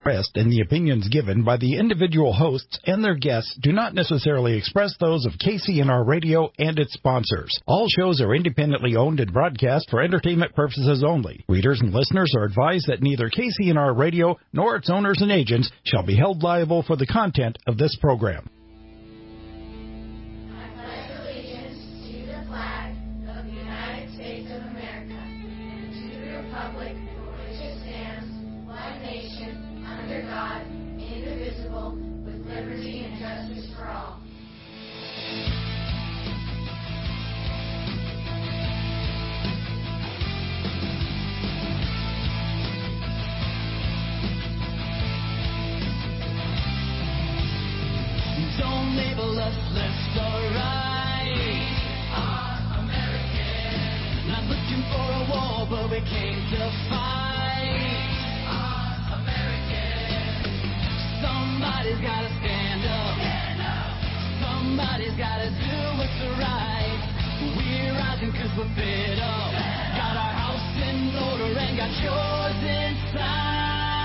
expressed and the opinions given by the individual hosts and their guests do not necessarily express those of KCNR Radio and its sponsors. All shows are independently owned and broadcast for entertainment purposes only. Readers and listeners are advised that neither KCNR Radio nor its owners and agents shall be held liable for the content of this program. Don't label us left or right. We are American. Not looking for a war, but we came to fight. We are American. Somebody's gotta stand up. Stand up. Somebody's gotta do what's right. We're rising 'cause we're fed up. Got our house in order and got yours inside.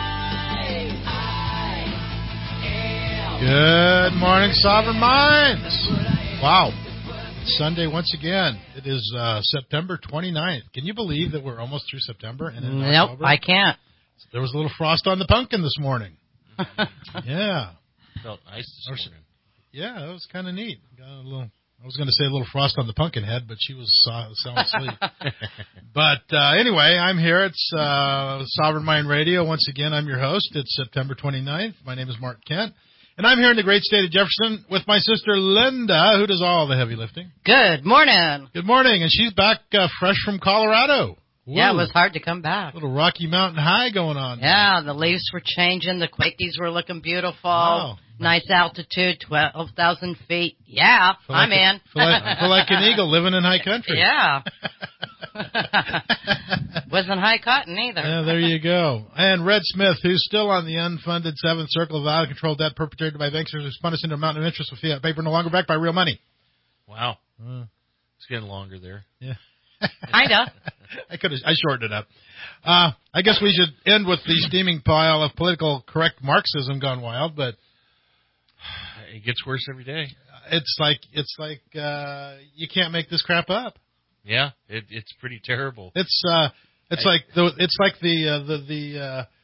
Good morning, Sovereign Minds. Wow. Sunday once again. It is September 29th. Can you believe that we're almost through September? And nope, October? I can't. There was a little frost on the pumpkin this morning. Yeah. Felt nice this morning. Yeah, it was kind of neat. Got a little. I was going to say a little frost on the pumpkin head, but she was sound asleep. But anyway, I'm here. It's Sovereign Mind Radio. Once again, I'm your host. It's September 29th. My name is Mark Kent. And I'm here in the great state of Jefferson with my sister Linda, who does all the heavy lifting. Good morning. Good morning. And she's back fresh from Colorado. Woo. Yeah, it was hard to come back. A little Rocky Mountain High going on. Yeah, the leaves were changing. The Quakies were looking beautiful. Wow. Nice altitude, 12,000 feet. Yeah, I'm in. Feel like an eagle living in high country. Yeah. Wasn't high cotton either. Yeah, there you go. And Red Smith, who's still on the unfunded seventh circle of out-of-control debt perpetrated by banksters who spun us into a mountain of interest with fiat paper no longer backed by real money. Wow. It's getting longer there. Yeah. Kinda. I shortened it up. I guess we should end with the steaming pile of political correct Marxism gone wild, but it gets worse every day. It's like you can't make this crap up. Yeah, it's pretty terrible. It's like the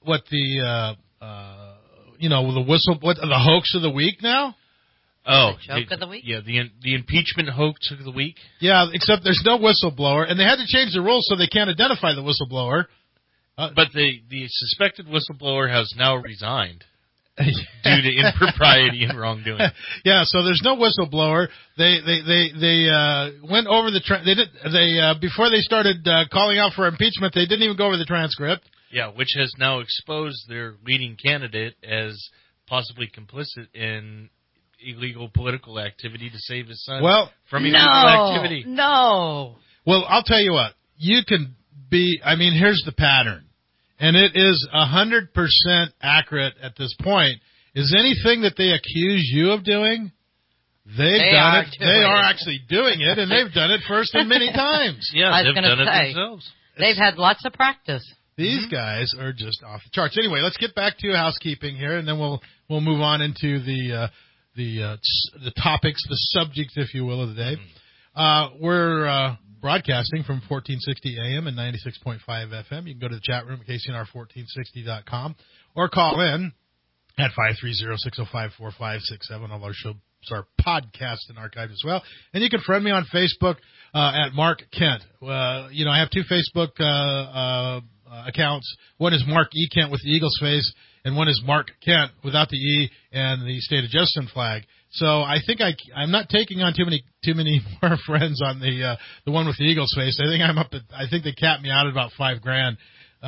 hoax of the week now. Oh, the joke of the week? Yeah, the impeachment hoax of the week. Yeah, except there's no whistleblower, and they had to change the rules so they can't identify the whistleblower. But the suspected whistleblower has now resigned due to impropriety and wrongdoing. Yeah, so there's no whistleblower. They went over before they started calling out for impeachment. They didn't even go over the transcript. Yeah, which has now exposed their leading candidate as possibly complicit in illegal political activity to save his son from illegal activity. No. Well, I'll tell you what. You can be. I mean, here's the pattern. And it is 100% accurate at this point. Is anything that they accuse you of doing, they've done it. They are actually doing it, and they've done it first and many times. Yeah, they've done it themselves. They've had lots of practice. These guys are just off the charts. Anyway, let's get back to housekeeping here, and then we'll move on into the topics, the subject, if you will, of the day. We're broadcasting from 1460 AM and 96.5 FM. You can go to the chat room at KCNR1460.com or call in at 530-605-4567. All our shows are podcast and archived as well. And you can friend me on Facebook at Mark Kent. I have two Facebook accounts. One is Mark E. Kent with the Eagles face, and one is Mark Kent without the E and the State of Jefferson flag. So I think I'm not taking on too many more friends on the one with the Eagles face. I think they capped me out at about $5,000.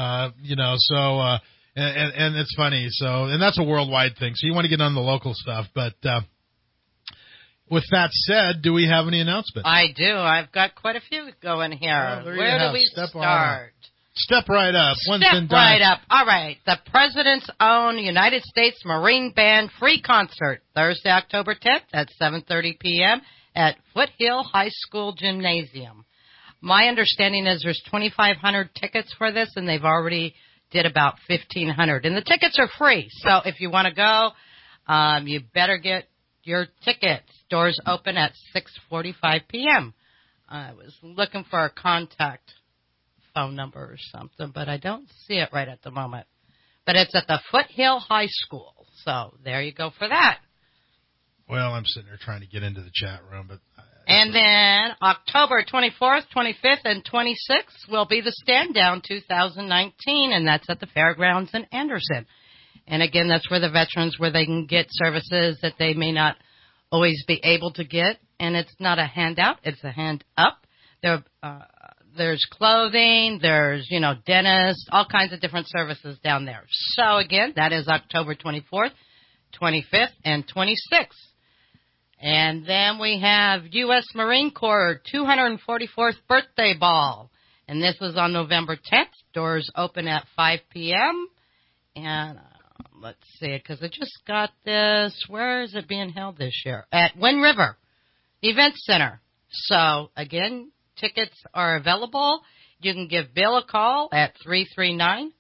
And it's funny. So, and that's a worldwide thing. So you want to get on the local stuff. But with that said, do we have any announcements? I do. I've got quite a few going here. Where do we start? Step right up. Step right up. All right. The President's Own United States Marine Band free concert, Thursday, October 10th at 7:30 p.m. at Foothill High School Gymnasium. My understanding is there's 2,500 tickets for this, and they've already did about 1,500. And the tickets are free. So if you want to go, you better get your tickets. Doors open at 6:45 p.m. I was looking for a contact phone number or something, but I don't see it right at the moment. But it's at the Foothill High School. So there you go for that. Well, I'm sitting there trying to get into the chat room, but... And then October 24th, 25th, and 26th will be the Stand Down 2019, and that's at the Fairgrounds in Anderson. And again, that's where the veterans, where they can get services that they may not always be able to get. And it's not a handout, it's a hand up. There's clothing, there's, dentists, all kinds of different services down there. So again, that is October 24th, 25th, and 26th. And then we have U.S. Marine Corps 244th Birthday Ball. And this was on November 10th. Doors open at 5 p.m. And let's see, because I just got this. Where is it being held this year? At Wind River Event Center. So, again, tickets are available. You can give Bill a call at 339-5449.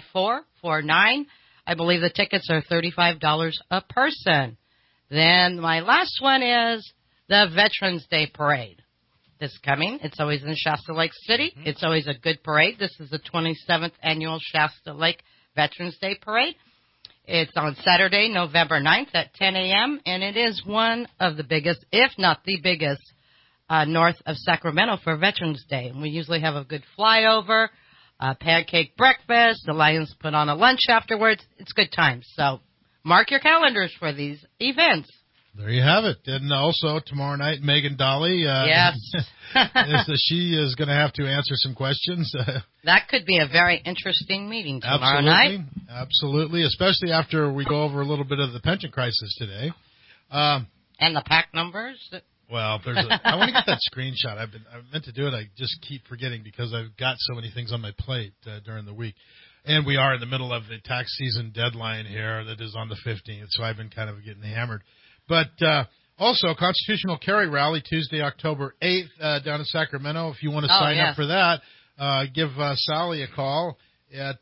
I believe the tickets are $35 a person. Then my last one is the Veterans Day Parade. This coming. It's always in Shasta Lake City. Mm-hmm. It's always a good parade. This is the 27th Annual Shasta Lake Veterans Day Parade. It's on Saturday, November 9th at 10 a.m., and it is one of the biggest, if not the biggest, north of Sacramento for Veterans Day. And we usually have a good flyover, pancake breakfast. The Lions put on a lunch afterwards. It's good times. So mark your calendars for these events. There you have it. And also tomorrow night, Megan Dolly. Yes. She is going to have to answer some questions. That could be a very interesting meeting tomorrow night. Absolutely. Especially after we go over a little bit of the pension crisis today. And the PAC numbers. Well, I want to get that screenshot. I meant to do it. I just keep forgetting because I've got so many things on my plate during the week. And we are in the middle of the tax season deadline here that is on the 15th, so I've been kind of getting hammered. But also, Constitutional Carry Rally Tuesday, October 8th down in Sacramento. If you want to sign up for that, give Sally a call at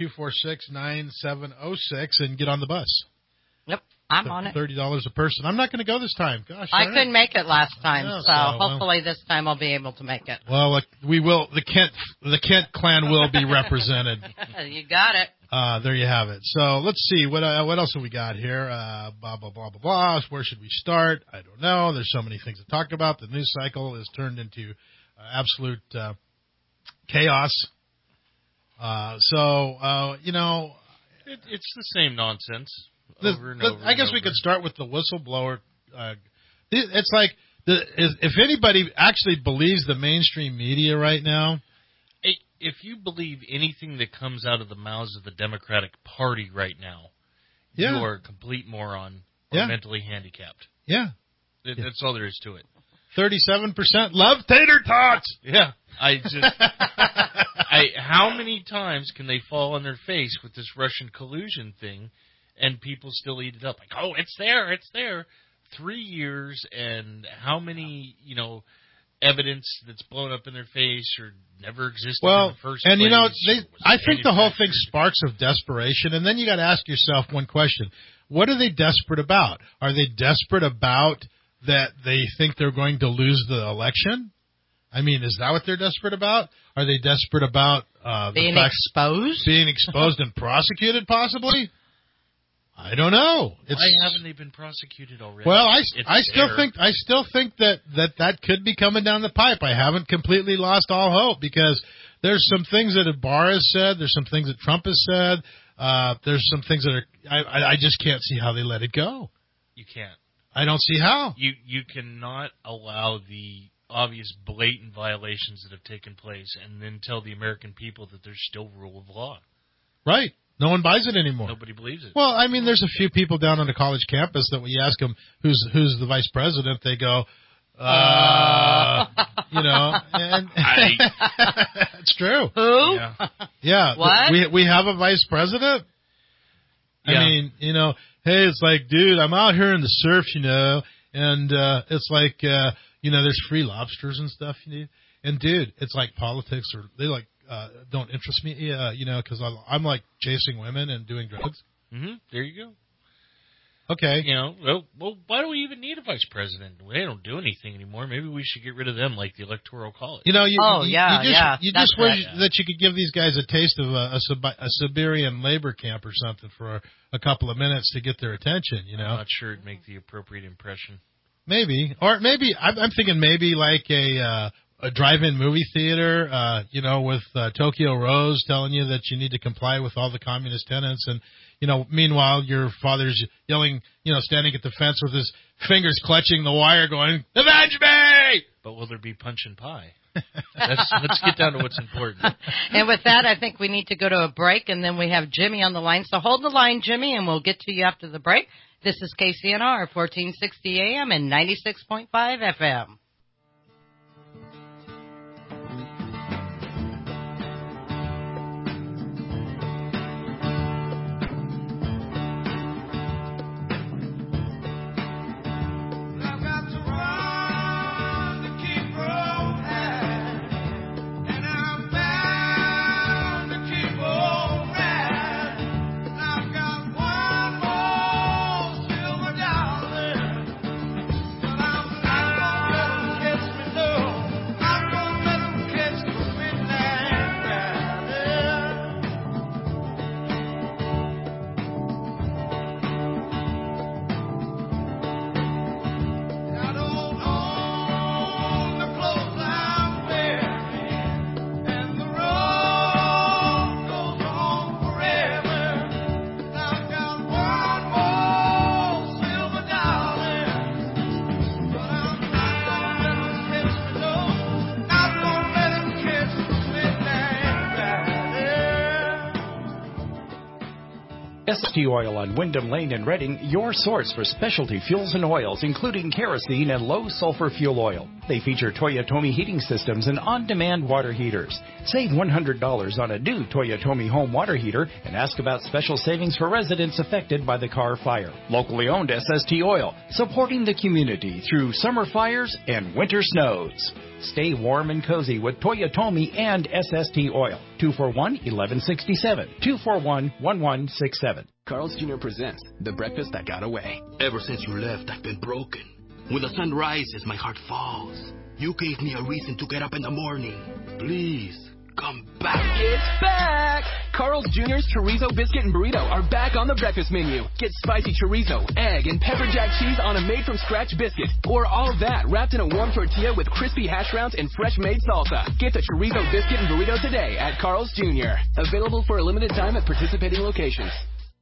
246-9706 and get on the bus. Yep, I'm on it. $30 a person. I'm not going to go this time. Gosh, I couldn't make it last time, so hopefully this time I'll be able to make it. Well, we will. The Kent clan will be represented. You got it. There you have it. So let's see what else have we got here. Blah blah blah blah blah. Where should we start? I don't know. There's so many things to talk about. The news cycle is turned into absolute chaos. It's the same nonsense. Over and over I guess we could start with the whistleblower. It's like if anybody actually believes the mainstream media right now. If you believe anything that comes out of the mouths of the Democratic Party right now, you are a complete moron or mentally handicapped. Yeah. That's all there is to it. 37% love tater tots. Yeah. How many times can they fall on their face with this Russian collusion thing and people still eat it up? Like, oh, it's there. 3 years and how many, evidence that's blown up in their face or never existed in the first place. And I think the whole thing sparks of desperation, and then you got to ask yourself one question: what are they desperate about? Are they desperate about that they think they're going to lose the election? I mean, is that what they're desperate about? Are they desperate about being exposed and prosecuted, possibly? I don't know. Why haven't they been prosecuted already? Well, I still think that could be coming down the pipe. I haven't completely lost all hope because there's some things that Barr has said. There's some things that Trump has said. There's some things that I just can't see how they let it go. You can't. I don't see how. You cannot allow the obvious blatant violations that have taken place and then tell the American people that there's still rule of law. Right. No one buys it anymore. Nobody believes it. Well, I mean, there's a few people down on the college campus that when you ask them who's the vice president, they go, and it's true. Who? Yeah. What? We have a vice president. Yeah. I mean, hey, it's like, dude, I'm out here in the surf, and it's like, there's free lobsters and stuff, and dude, it's like politics, or they like. don't interest me, because I'm like chasing women and doing drugs. Mm-hmm. There you go. Okay. Well, why do we even need a vice president? They don't do anything anymore. Maybe we should get rid of them, like the Electoral College. You just wish right. that you could give these guys a taste of a Siberian labor camp or something for a couple of minutes to get their attention. I'm not sure it'd make the appropriate impression. Maybe, or maybe I'm thinking maybe like a drive-in movie theater, with Tokyo Rose telling you that you need to comply with all the communist tenets, and meanwhile your father's yelling, standing at the fence with his fingers clutching the wire, going, "Avenge me!" But will there be punch and pie? Let's get down to what's important. And with that, I think we need to go to a break, and then we have Jimmy on the line. So hold the line, Jimmy, and we'll get to you after the break. This is KCNR, 1460 AM and 96.5 FM. SST Oil on Wyndham Lane in Reading, your source for specialty fuels and oils, including kerosene and low-sulfur fuel oil. They feature Toyotomi heating systems and on-demand water heaters. Save $100 on a new Toyotomi home water heater and ask about special savings for residents affected by the Carr fire. Locally owned SST Oil, supporting the community through summer fires and winter snows. Stay warm and cozy with Toyotomi and SST Oil. 241-1167. 241-1167. Carl's Jr. presents The Breakfast That Got Away. Ever since you left, I've been broken. When the sun rises, my heart falls. You gave me a reason to get up in the morning. Please, come back. It's back! Carl's Jr.'s Chorizo Biscuit and Burrito are back on the breakfast menu. Get spicy chorizo, egg, and pepper jack cheese on a made-from-scratch biscuit. Or all that wrapped in a warm tortilla with crispy hash browns and fresh-made salsa. Get the Chorizo Biscuit and Burrito today at Carl's Jr. Available for a limited time at participating locations.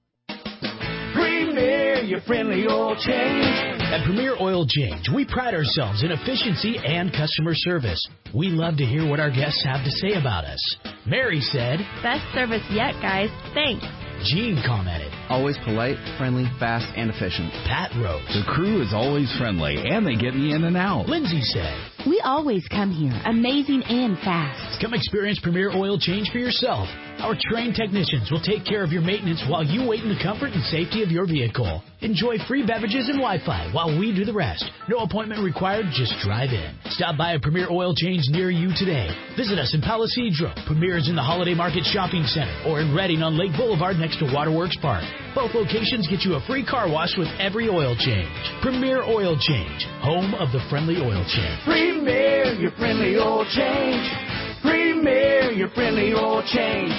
Premier, your friendly oil change. At Premier Oil Change, we pride ourselves in efficiency and customer service. We love to hear what our guests have to say about us. Mary said, "Best service yet, guys. Thanks." Gene commented, "Always polite, friendly, fast, and efficient." Pat wrote, "The crew is always friendly, and they get me in and out." Lindsay said, "We always come here, amazing and fast." Come experience Premier Oil Change for yourself. Our trained technicians will take care of your maintenance while you wait in the comfort and safety of your vehicle. Enjoy free beverages and Wi-Fi while we do the rest. No appointment required, just drive in. Stop by a Premier Oil Change near you today. Visit us in Palo Cedro. Premier is in the Holiday Market Shopping Center or in Reading on Lake Boulevard next to Waterworks Park. Both locations get you a free car wash with every oil change. Premier Oil Change, home of the friendly oil change. Premier, your friendly oil change. Premier, your friendly oil change.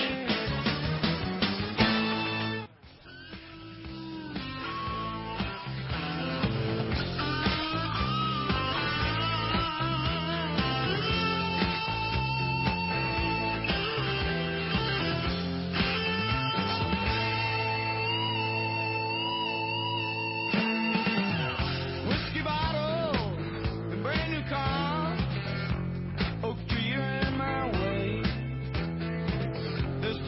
Whiskey bottle, a brand new car. Oak tree, you're in my way. There's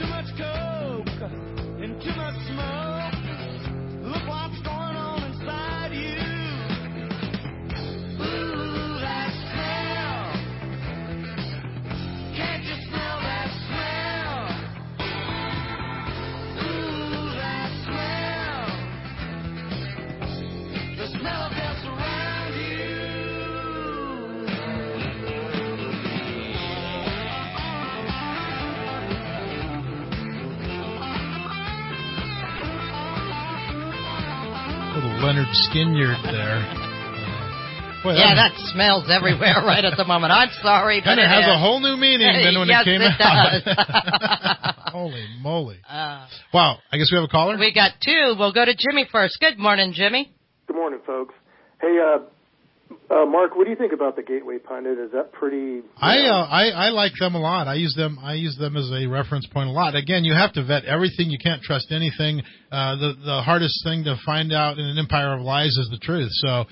Leonard Skinyard there. Boy, Yeah, that smells everywhere right at the moment. I'm sorry, but it has is. a whole new meaning than when yes, it came it out. Does. Holy moly. Wow, I guess we have a caller? We got two. We'll go to Jimmy first. Good morning, Jimmy. Good morning, folks. Hey, Mark, what do you think about the Gateway Pundit? Is that pretty... I like them a lot. I use them as a reference point a lot. Again, you have to vet everything. You can't trust anything. The hardest thing to find out in an empire of lies is the truth. So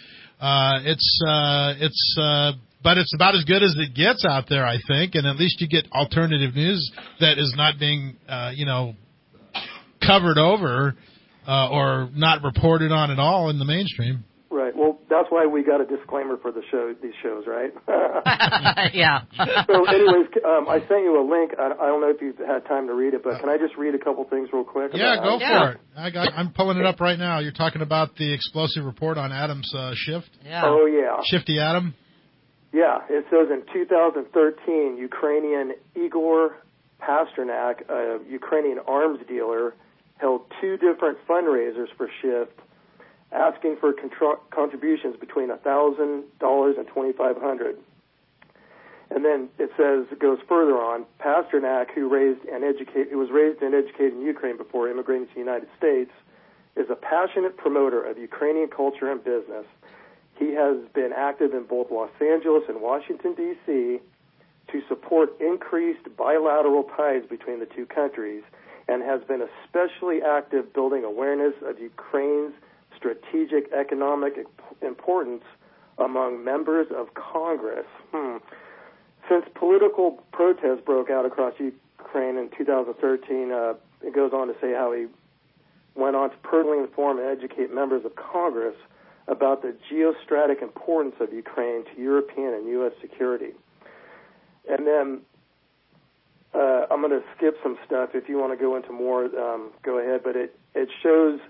but it's about as good as it gets out there, I think. And at least you get alternative news that is not being covered over or not reported on at all in the mainstream. Right. Well, that's why we got a disclaimer for these shows, right? Yeah. So, anyways, I sent you a link. I don't know if you've had time to read it, but can I just read a couple things real quick? Yeah, go for it. I'm pulling it up right now. You're talking about the explosive report on Adam's shift? Yeah. Oh, yeah. Shifty Adam? Yeah. It says in 2013, Ukrainian Igor Pasternak, a Ukrainian arms dealer, held two different fundraisers for Shift, asking for contributions between $1,000 and $2,500. And then it says, it goes further on, Pasternak, who was raised and educated in Ukraine before immigrating to the United States, is a passionate promoter of Ukrainian culture and business. He has been active in both Los Angeles and Washington, D.C., to support increased bilateral ties between the two countries, and has been especially active building awareness of Ukraine's strategic economic importance among members of Congress. Since political protests broke out across Ukraine in 2013, it goes on to say how he went on to personally inform and educate members of Congress about the geostrategic importance of Ukraine to European and U.S. security. And then I'm going to skip some stuff. If you want to go into more, go ahead. But it shows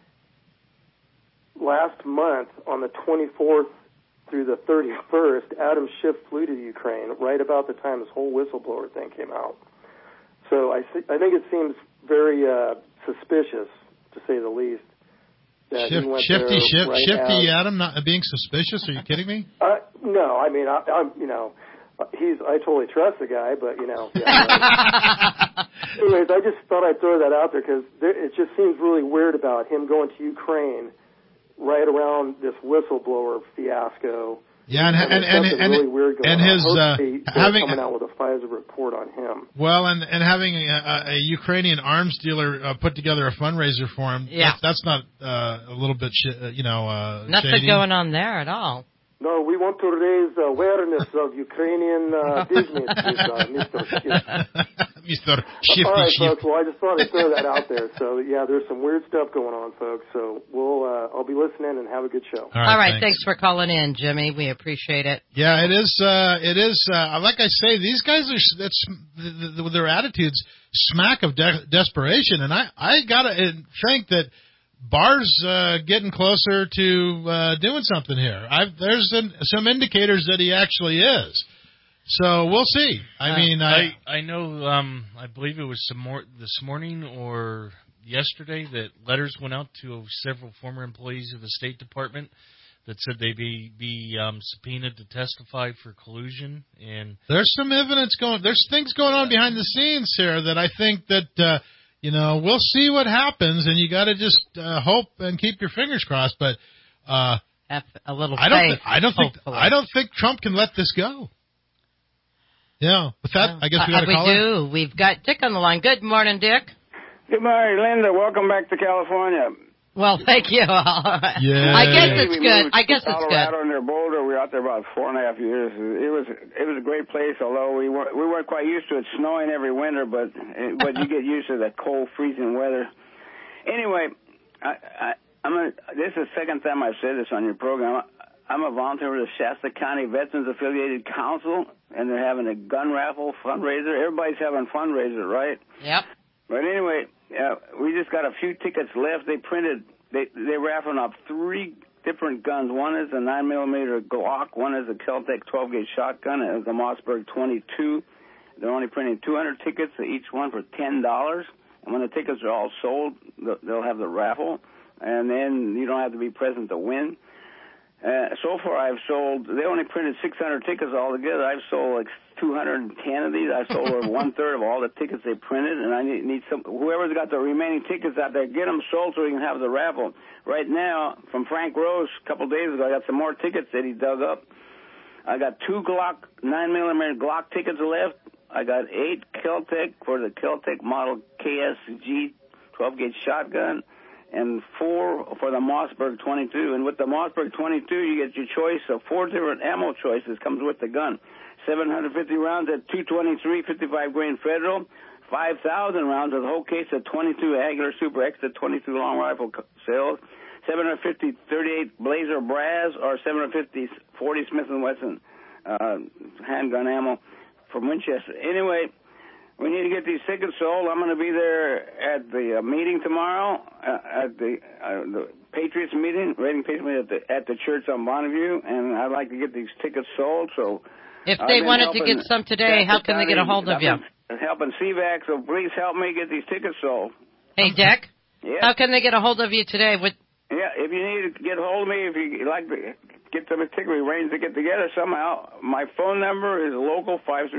last month on the 24th through the 31st, Adam Schiff flew to Ukraine right about the time this whole whistleblower thing came out. So I think it seems very suspicious, to say the least. That Shifty Adam not being suspicious? Are you kidding me? No, I mean, I totally trust the guy, but Yeah, anyways, I just thought I'd throw that out there because it just seems really weird about him going to Ukraine right around this whistleblower fiasco. Yeah, and really weird going and on. his coming out with a FISA report on him. Well, and having a Ukrainian arms dealer put together a fundraiser for him. Yeah, that's not a little bit nothing shady. going on there at all. No, we want to raise awareness of Ukrainian business, Mr. Schiff. Mr. Shifty. All right, folks. Well, I just thought I'd throw that out there. So, yeah, there's some weird stuff going on, folks. So I'll be listening and have a good show. All right, thanks for calling in, Jimmy. We appreciate it. Yeah, it is. Like I say, these guys are their attitudes smack of desperation, and I gotta think that Barr's getting closer to doing something here. There's some indicators that he actually is. So we'll see. I know. I believe it was this morning or yesterday that letters went out to several former employees of the State Department that said they'd be subpoenaed to testify for collusion. And there's some evidence there's things going on behind the scenes here that I think that we'll see what happens, and you got to just hope and keep your fingers crossed. But have a little faith. I don't think Trump can let this go. Yeah. With that, I guess we got a caller. We do. We've got Dick on the line. Good morning, Dick. Good morning, Linda. Welcome back to California. Well, thank you. Yeah. I guess it's good. I guess it's good. Colorado near Boulder. We were out there about 4.5 years. It was a great place, although we weren't quite used to it snowing every winter, but you get used to the cold, freezing weather. Anyway, this is the second time I've said this on your program. I'm a volunteer with the Shasta County Veterans Affiliated Council, and they're having a gun raffle fundraiser. Everybody's having fundraiser, right? Yep. But anyway, we just got a few tickets left. They're raffling up 3 different guns. One is a 9mm Glock. One is a Keltec 12-gauge shotgun. It is a Mossberg 22. They're only printing 200 tickets, each one for $10. And when the tickets are all sold, they'll have the raffle. and then you don't have to be present to win. So far, I've sold. They only printed 600 tickets altogether. I've sold like 210 of these. I've sold over 1/3 of all the tickets they printed, and I need some. Whoever's got the remaining tickets out there, get them sold so we can have the raffle. Right now, from Frank Rose, a couple days ago, I got some more tickets that he dug up. I got 2 Glock 9mm Glock tickets left. I got 8 Kel-Tec for the Kel-Tec model KSG 12-gauge shotgun, and 4 for the Mossberg 22. And with the Mossberg 22, you get your choice of 4 different ammo choices. Comes with the gun. 750 rounds at .223, 55 grain Federal. 5,000 rounds with a whole case of 22 Aguilar Super Extra 22 long rifle sales. 750 38 Blazer Brass or 750 40 Smith & Wesson handgun ammo from Winchester. Anyway, we need to get these tickets sold. I'm going to be there at the meeting tomorrow, at the Patriots meeting, Rating Patriots meeting at the church on Bonneview, and I'd like to get these tickets sold. So, if they wanted to get some today, how can they get a hold of you? Helping CVAC, so please help me get these tickets sold. Hey, Dick. Yeah. How can they get a hold of you today? Yeah, if you need to get a hold of me, if you like to get some particular arrange to get together somehow, my phone number is local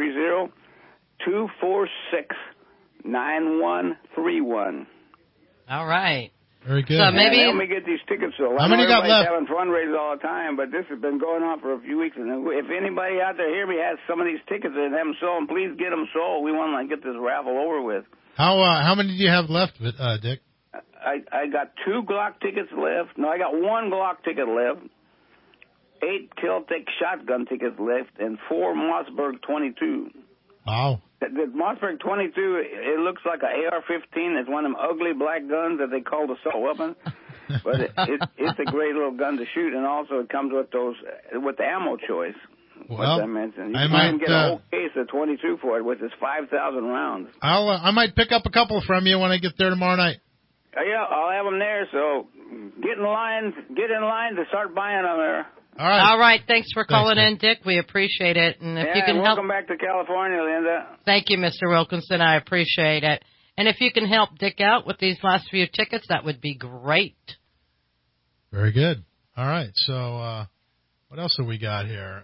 530-246-9131. All right. Very good. So maybe help me get these tickets sold. How many you got left? Having fundraisers all the time, but this has been going on for a few weeks. And if anybody out there hear me has some of these tickets and have them sold, please get them sold. We want to get this raffle over with. How many do you have left, Dick? I got 2 Glock tickets left. No, I got 1 Glock ticket left. 8 Kel-Tec shotgun tickets left, and 4 Mossberg 22. Wow. The Mossberg 22, it looks like an AR-15. It's one of them ugly black guns that they call the assault weapon. But it's a great little gun to shoot, and also it comes with with the ammo choice. Well, I mentioned. You can get a whole case of 22 for it, which is 5,000 rounds. I might pick up a couple from you when I get there tomorrow night. Yeah, I'll have them there. So get in line to start buying them there. All right. Thanks for calling in, Dick. We appreciate it. And if you can welcome back to California, Linda. Thank you, Mr. Wilkinson. I appreciate it. And if you can help Dick out with these last few tickets, that would be great. Very good. All right. So what else have we got here?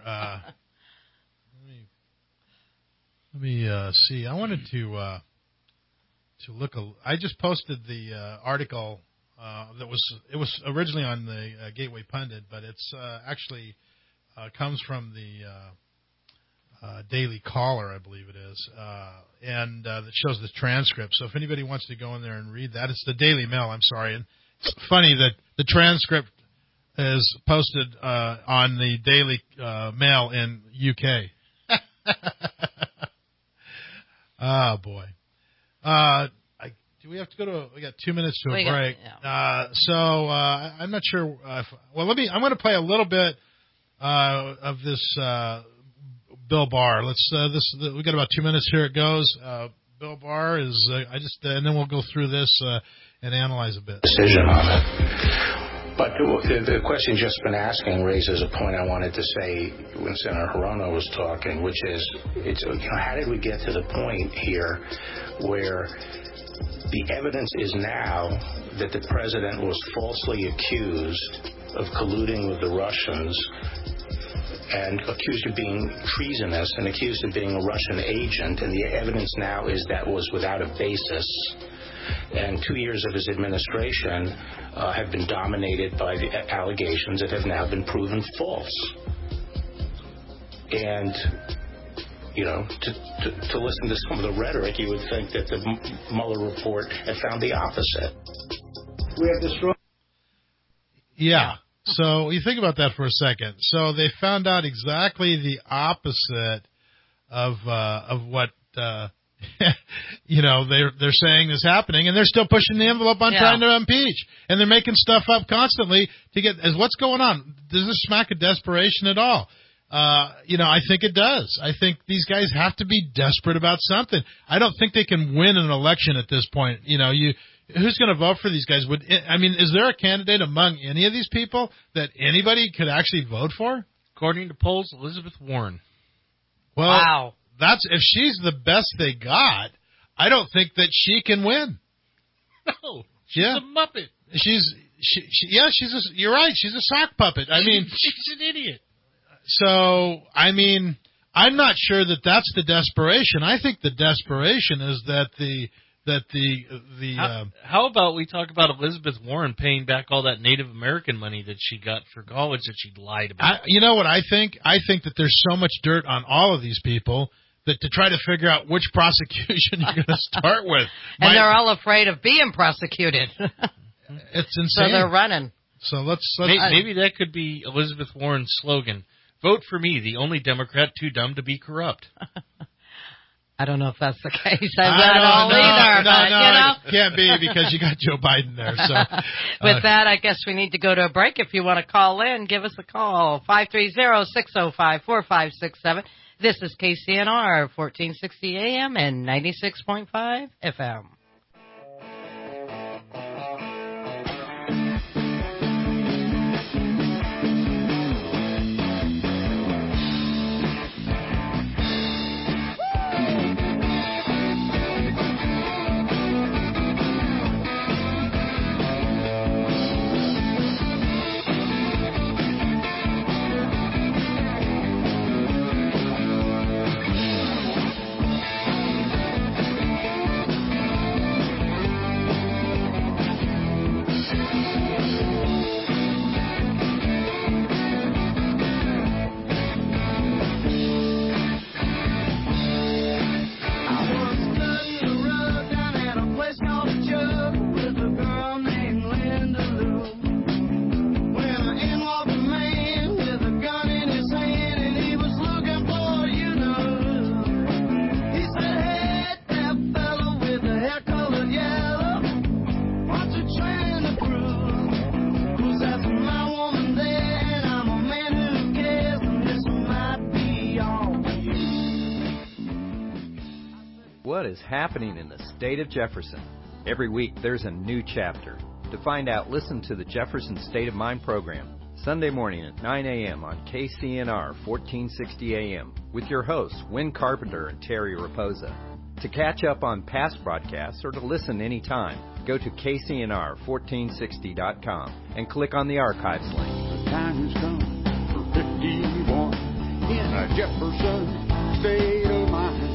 Let me see. I wanted to look. I just posted the article. It was originally on the Gateway Pundit, but it's actually comes from the Daily Caller, I believe it is, and it shows the transcript. So if anybody wants to go in there and read that, it's the Daily Mail. I'm sorry, and it's funny that the transcript is posted on the Daily Mail in UK. Oh boy. Do we have to go to? We got 2 minutes to a break. So I'm not sure. I'm going to play a little bit of this Bill Barr. We got about 2 minutes. Here it goes. Bill Barr is. And then we'll go through this and analyze a bit. Decision on it. But the question just been asking raises a point I wanted to say when Senator Hirono was talking, which is, how did we get to the point here where the evidence is now that the president was falsely accused of colluding with the Russians and accused of being treasonous and accused of being a Russian agent, and the evidence now is that was without a basis. And 2 years of his administration have been dominated by the allegations that have now been proven false. And, to listen to some of the rhetoric, you would think that the Mueller report had found the opposite. We have destroyed. Yeah. So you think about that for a second. So they found out exactly the opposite of what they're saying is happening, and they're still pushing the envelope on trying to impeach, and they're making stuff up constantly to get. What's going on? Does this smack of desperation at all? I think it does. I think these guys have to be desperate about something. I don't think they can win an election at this point. Who's going to vote for these guys? Is there a candidate among any of these people that anybody could actually vote for? According to polls, Elizabeth Warren. Well, wow. If she's the best they got, I don't think that she can win. No, she's a Muppet. You're right. She's a sock puppet. I mean, she's an idiot. So, I mean, I'm not sure that that's the desperation. I think the desperation is that How about we talk about Elizabeth Warren paying back all that Native American money that she got for college that she lied about? You know what I think? I think that there's so much dirt on all of these people that to try to figure out which prosecution you're going to start with. And they're all afraid of being prosecuted. It's insane. So they're running. So let's maybe that could be Elizabeth Warren's slogan. Vote for me, the only Democrat too dumb to be corrupt. I don't know if that's the case. Either. It can't be because you got Joe Biden there. So with that, I guess we need to go to a break. If you want to call in, give us a call, 530-605-4567. This is KCNR, 1460 AM and 96.5 FM. What is happening in the state of Jefferson? Every week there's a new chapter. To find out, listen to the Jefferson State of Mind program, Sunday morning at 9 a.m. on KCNR 1460 AM with your hosts, Wynn Carpenter and Terry Raposa. To catch up on past broadcasts or to listen anytime, go to KCNR1460.com and click on the archives link. The time has come for 51 in a Jefferson State of Mind.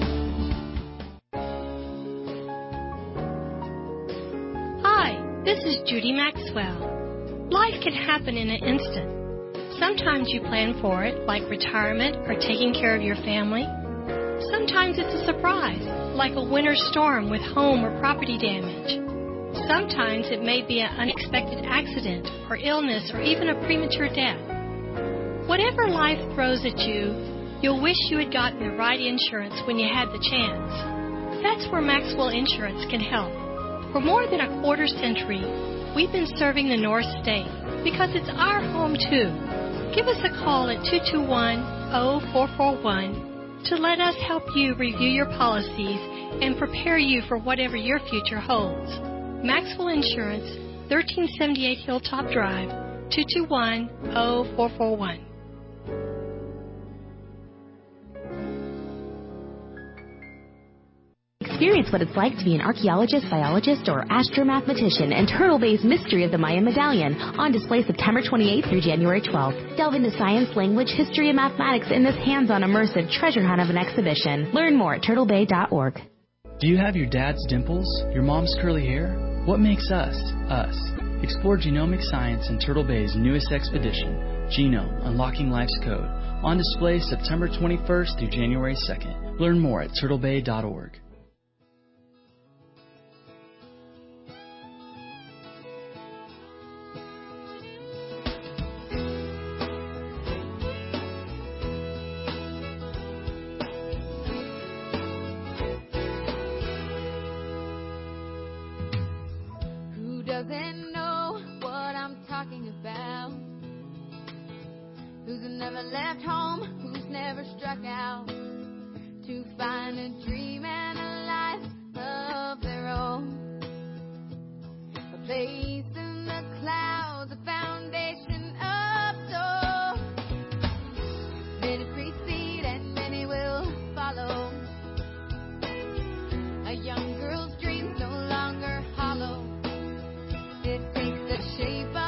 This is Judy Maxwell. Life can happen in an instant. Sometimes you plan for it, like retirement or taking care of your family. Sometimes it's a surprise, like a winter storm with home or property damage. Sometimes it may be an unexpected accident or illness or even a premature death. Whatever life throws at you, you'll wish you had gotten the right insurance when you had the chance. That's where Maxwell Insurance can help. For more than a quarter century, we've been serving the North State because it's our home, too. Give us a call at 221-0441 to let us help you review your policies and prepare you for whatever your future holds. Maxwell Insurance, 1378 Hilltop Drive, 221-0441. Experience what it's like to be an archaeologist, biologist, or astromathematician in Turtle Bay's Mystery of the Mayan Medallion, on display September 28th through January 12th. Delve into science, language, history, and mathematics in this hands-on immersive treasure hunt of an exhibition. Learn more at turtlebay.org. Do you have your dad's dimples? Your mom's curly hair? What makes us, us? Explore genomic science in Turtle Bay's newest expedition, Genome, Unlocking Life's Code, on display September 21st through January 2nd. Learn more at turtlebay.org. Doesn't know what I'm talking about. Who's never left home, who's never struck out to find a dream and a life of their own. A place in the clouds, a foundation of soul. Many precede and many will follow. A young girl's dreams no longer hollow. It takes the shape of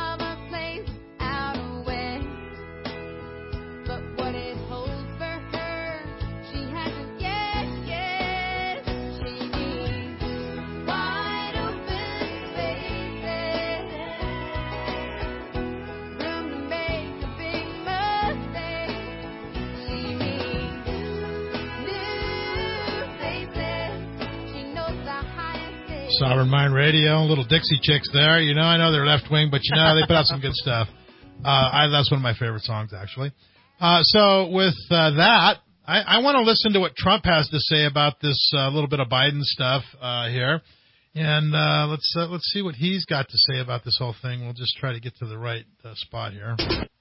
Sovereign Mind Radio, little Dixie Chicks there. I know they're left wing, but they put out some good stuff. That's one of my favorite songs, actually. So with that, I want to listen to what Trump has to say about this little bit of Biden stuff here, and let's see what he's got to say about this whole thing. We'll just try to get to the right spot here.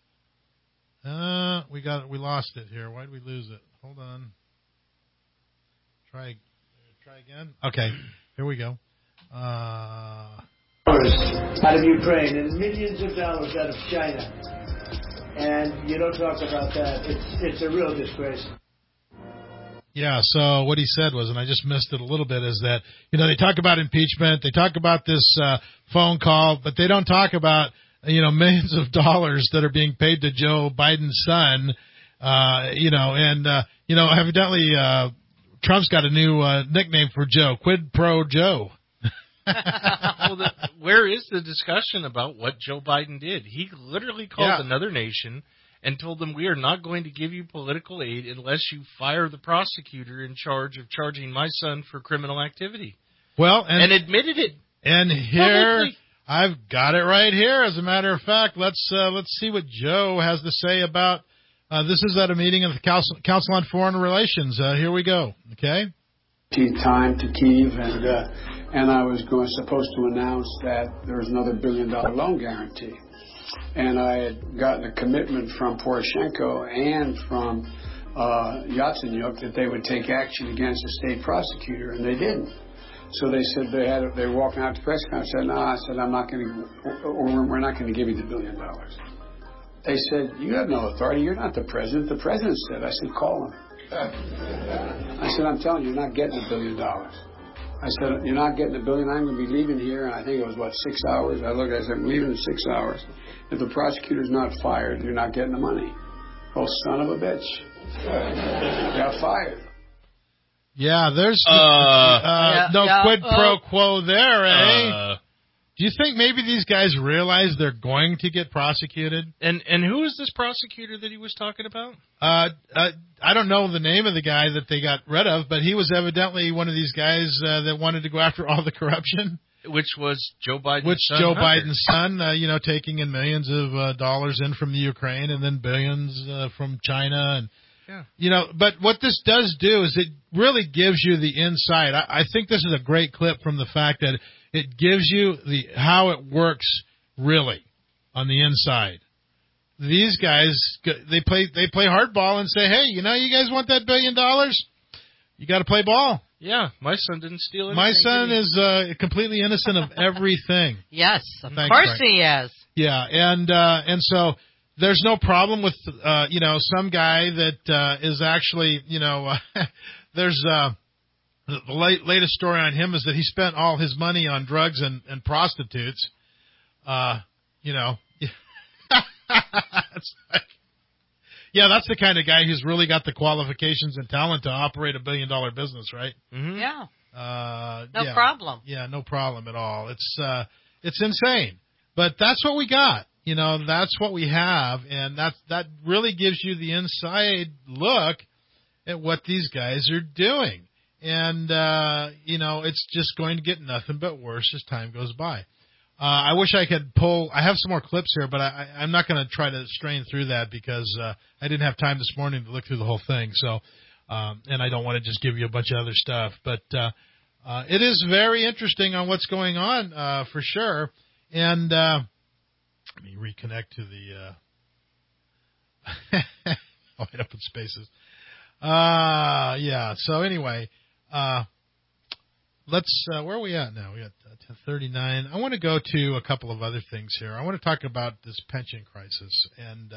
We lost it here. Why did we lose it? Hold on. Try again. Okay, here we go. Out of Ukraine and millions of dollars out of China, and you don't talk about that. It's a real disgrace. Yeah, so what he said was, and I just missed it a little bit, is that, they talk about impeachment, they talk about this phone call, but they don't talk about, millions of dollars that are being paid to Joe Biden's son, evidently Trump's got a new nickname for Joe, Quid Pro Joe. Well, where is the discussion about what Joe Biden did? He literally called another nation and told them, we are not going to give you political aid unless you fire the prosecutor in charge of charging my son for criminal activity. Well, and admitted it. And here, publicly. I've got it right here. As a matter of fact, let's see what Joe has to say about this is at a meeting of the Council on Foreign Relations. Here we go. Okay. Time to Kyiv, and I was supposed to announce that there was another $1 billion loan guarantee. And I had gotten a commitment from Poroshenko and from Yatsenyuk that they would take action against the state prosecutor, and they didn't. So they said they were walking out to the press conference. I said, no, I said, I'm not going to, or we're not going to give you the $1 billion. They said, you have no authority. You're not the president. The president said. I said, call him. I said, I'm telling you, you're not getting $1 billion. I said, you're not getting $1 billion. I'm going to be leaving here. And I think it was, 6 hours? I said, I'm leaving in 6 hours. If the prosecutor's not fired, you're not getting the money. Oh, son of a bitch. Got fired. Yeah, there's no quid pro quo there, eh? Do you think maybe these guys realize they're going to get prosecuted? And who is this prosecutor that he was talking about? I don't know the name of the guy that they got rid of, but he was evidently one of these guys that wanted to go after all the corruption. Which was Joe Biden's son. Joe Biden's son, taking in millions of dollars in from the Ukraine and then billions from China. And but what this does do is it really gives you the insight. I think this is a great clip from the fact that it gives you how it works really on the inside. These guys, they play hardball and say, hey, you guys want that $1 billion? You got to play ball. Yeah, my son didn't steal anything. My son is completely innocent of everything. Yes, of course he is. Yeah, and so there's no problem with some guy that is actually there's the latest story on him is that he spent all his money on drugs and prostitutes. It's like, that's the kind of guy who's really got the qualifications and talent to operate $1 billion business, right? Mm-hmm. Yeah. No problem. Yeah, no problem at all. It's insane, but that's what we got. That's what we have, and that really gives you the inside look at what these guys are doing. And, it's just going to get nothing but worse as time goes by. I wish I could I have some more clips here, but I'm not going to try to strain through that because I didn't have time this morning to look through the whole thing. So, and I don't want to just give you a bunch of other stuff. But it is very interesting on what's going on for sure. And let me reconnect to the wide open spaces. So anyway, let's where are we at now? We got 10:39. I want to go to a couple of other things here. I want to talk about this pension crisis, and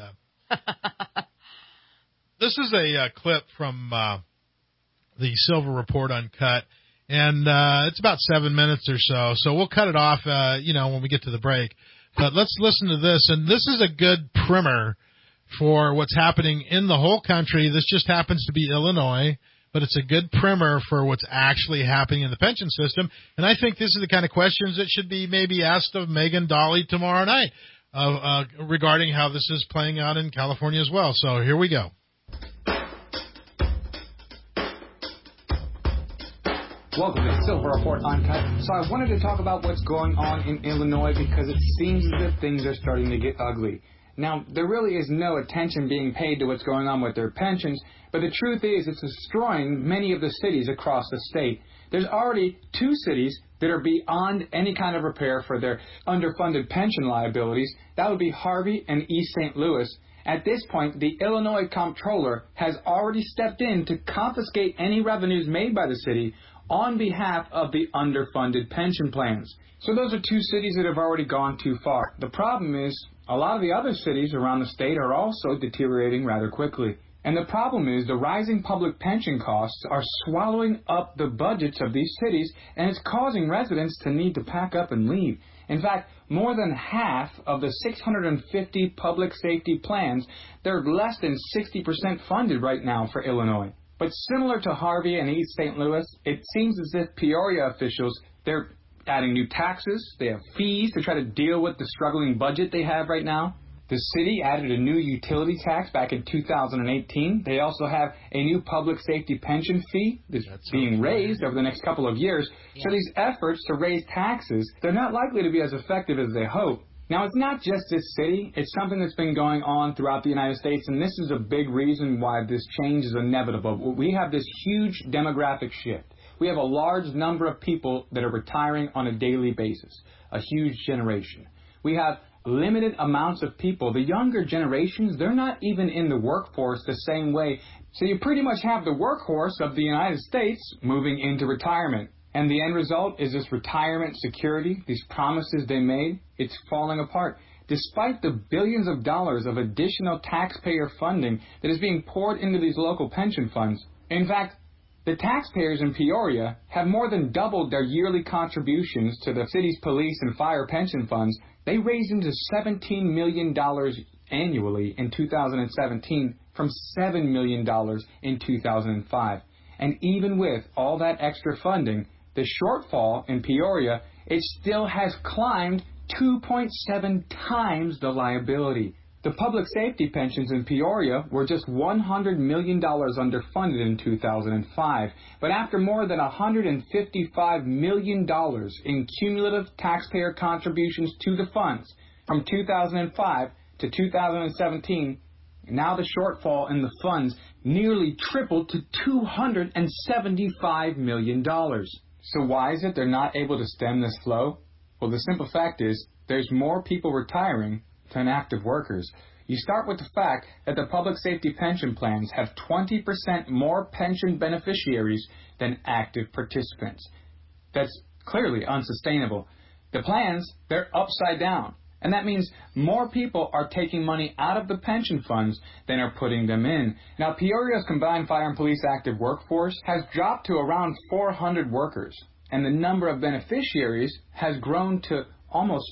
this is a clip from the Silver Report Uncut, and it's about 7 minutes or so. So we'll cut it off, when we get to the break. But let's listen to this, and this is a good primer for what's happening in the whole country. This just happens to be Illinois, but it's a good primer for what's actually happening in the pension system. And I think this is the kind of questions that should be maybe asked of Megan Dolly tomorrow night regarding how this is playing out in California as well. So here we go. Welcome to Silver Report Uncut. So I wanted to talk about what's going on in Illinois because it seems as if things are starting to get ugly. Now, there really is no attention being paid to what's going on with their pensions, but the truth is it's destroying many of the cities across the state. There's already 2 cities that are beyond any kind of repair for their underfunded pension liabilities. That would be Harvey and East St. Louis. At this point, the Illinois Comptroller has already stepped in to confiscate any revenues made by the city on behalf of the underfunded pension plans. So those are 2 cities that have already gone too far. The problem is a lot of the other cities around the state are also deteriorating rather quickly. And the problem is the rising public pension costs are swallowing up the budgets of these cities, and it's causing residents to need to pack up and leave. In fact, more than half of the 650 public safety plans, they're less than 60% funded right now for Illinois. But similar to Harvey and East St. Louis, it seems as if Peoria officials, they're adding new taxes, they have fees to try to deal with the struggling budget they have right now. The city added a new utility tax back in 2018. They also have a new public safety pension fee that's being raised over the next couple of years. Yeah. So these efforts to raise taxes, they're not likely to be as effective as they hope. Now, it's not just this city. It's something that's been going on throughout the United States, and this is a big reason why this change is inevitable. We have this huge demographic shift. We have a large number of people that are retiring on a daily basis, a huge generation. We have limited amounts of people. The younger generations, they're not even in the workforce the same way. So you pretty much have the workhorse of the United States moving into retirement. And the end result is this retirement security, these promises they made, it's falling apart. Despite the billions of dollars of additional taxpayer funding that is being poured into these local pension funds. In fact, the taxpayers in Peoria have more than doubled their yearly contributions to the city's police and fire pension funds. They raised into $17 million annually in 2017 from $7 million in 2005. And even with all that extra funding, the shortfall in Peoria, it still has climbed 2.7 times the liability. The public safety pensions in Peoria were just $100 million underfunded in 2005. But after more than $155 million in cumulative taxpayer contributions to the funds from 2005 to 2017, now the shortfall in the funds nearly tripled to $275 million. So why is it they're not able to stem this flow? Well, the simple fact is there's more people retiring than active workers. You start with the fact that the public safety pension plans have 20% more pension beneficiaries than active participants. That's clearly unsustainable. The plans, they're upside down. And that means more people are taking money out of the pension funds than are putting them in. Now, Peoria's combined fire and police active workforce has dropped to around 400 workers. And the number of beneficiaries has grown to almost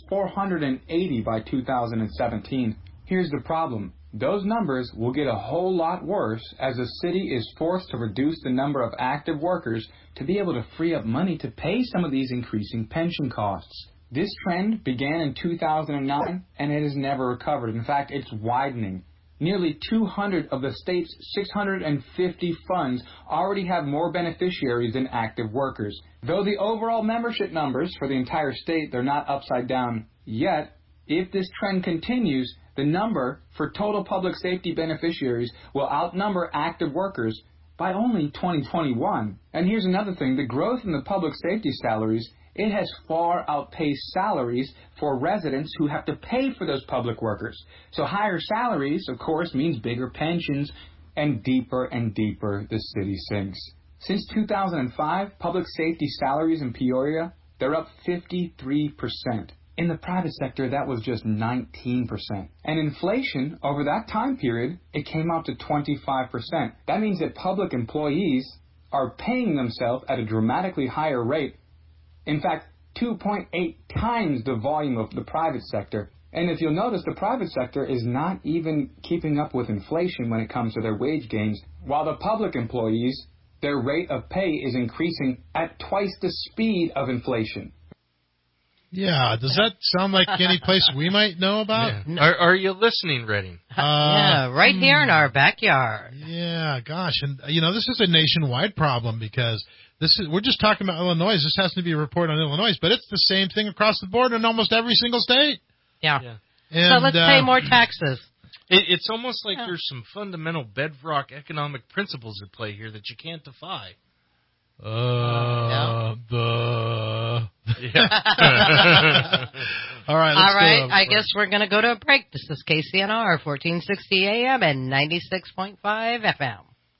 480 by 2017. Here's the problem. Those numbers will get a whole lot worse as the city is forced to reduce the number of active workers to be able to free up money to pay some of these increasing pension costs. This trend began in 2009, and it has never recovered. In fact, it's widening. Nearly 200 of the state's 650 funds already have more beneficiaries than active workers. Though the overall membership numbers for the entire state, they're not upside down yet, if this trend continues, the number for total public safety beneficiaries will outnumber active workers by only 2021. And here's another thing. The growth in the public safety salaries, it has far outpaced salaries for residents who have to pay for those public workers. So higher salaries, of course, means bigger pensions, and deeper the city sinks. Since 2005, public safety salaries in Peoria, they're up 53%. In the private sector, that was just 19%. And inflation, over that time period, it came out to 25%. That means that public employees are paying themselves at a dramatically higher rate. In fact, 2.8 times the volume of the private sector. And if you'll notice, the private sector is not even keeping up with inflation when it comes to their wage gains, while the public employees, their rate of pay is increasing at twice the speed of inflation. Yeah, does that sound like any place we might know about? Yeah. Are you listening, Redding? Yeah, right here in our backyard. Yeah, gosh. And, this is a nationwide problem because We're just talking about Illinois. This has to be a report on Illinois, but it's the same thing across the board in almost every single state. Yeah. And, so let's pay more taxes. It's almost like there's some fundamental bedrock economic principles at play here that you can't defy. Yeah. All right. All right. I guess we're going to go to a break. This is KCNR 1460 AM and 96.5 FM.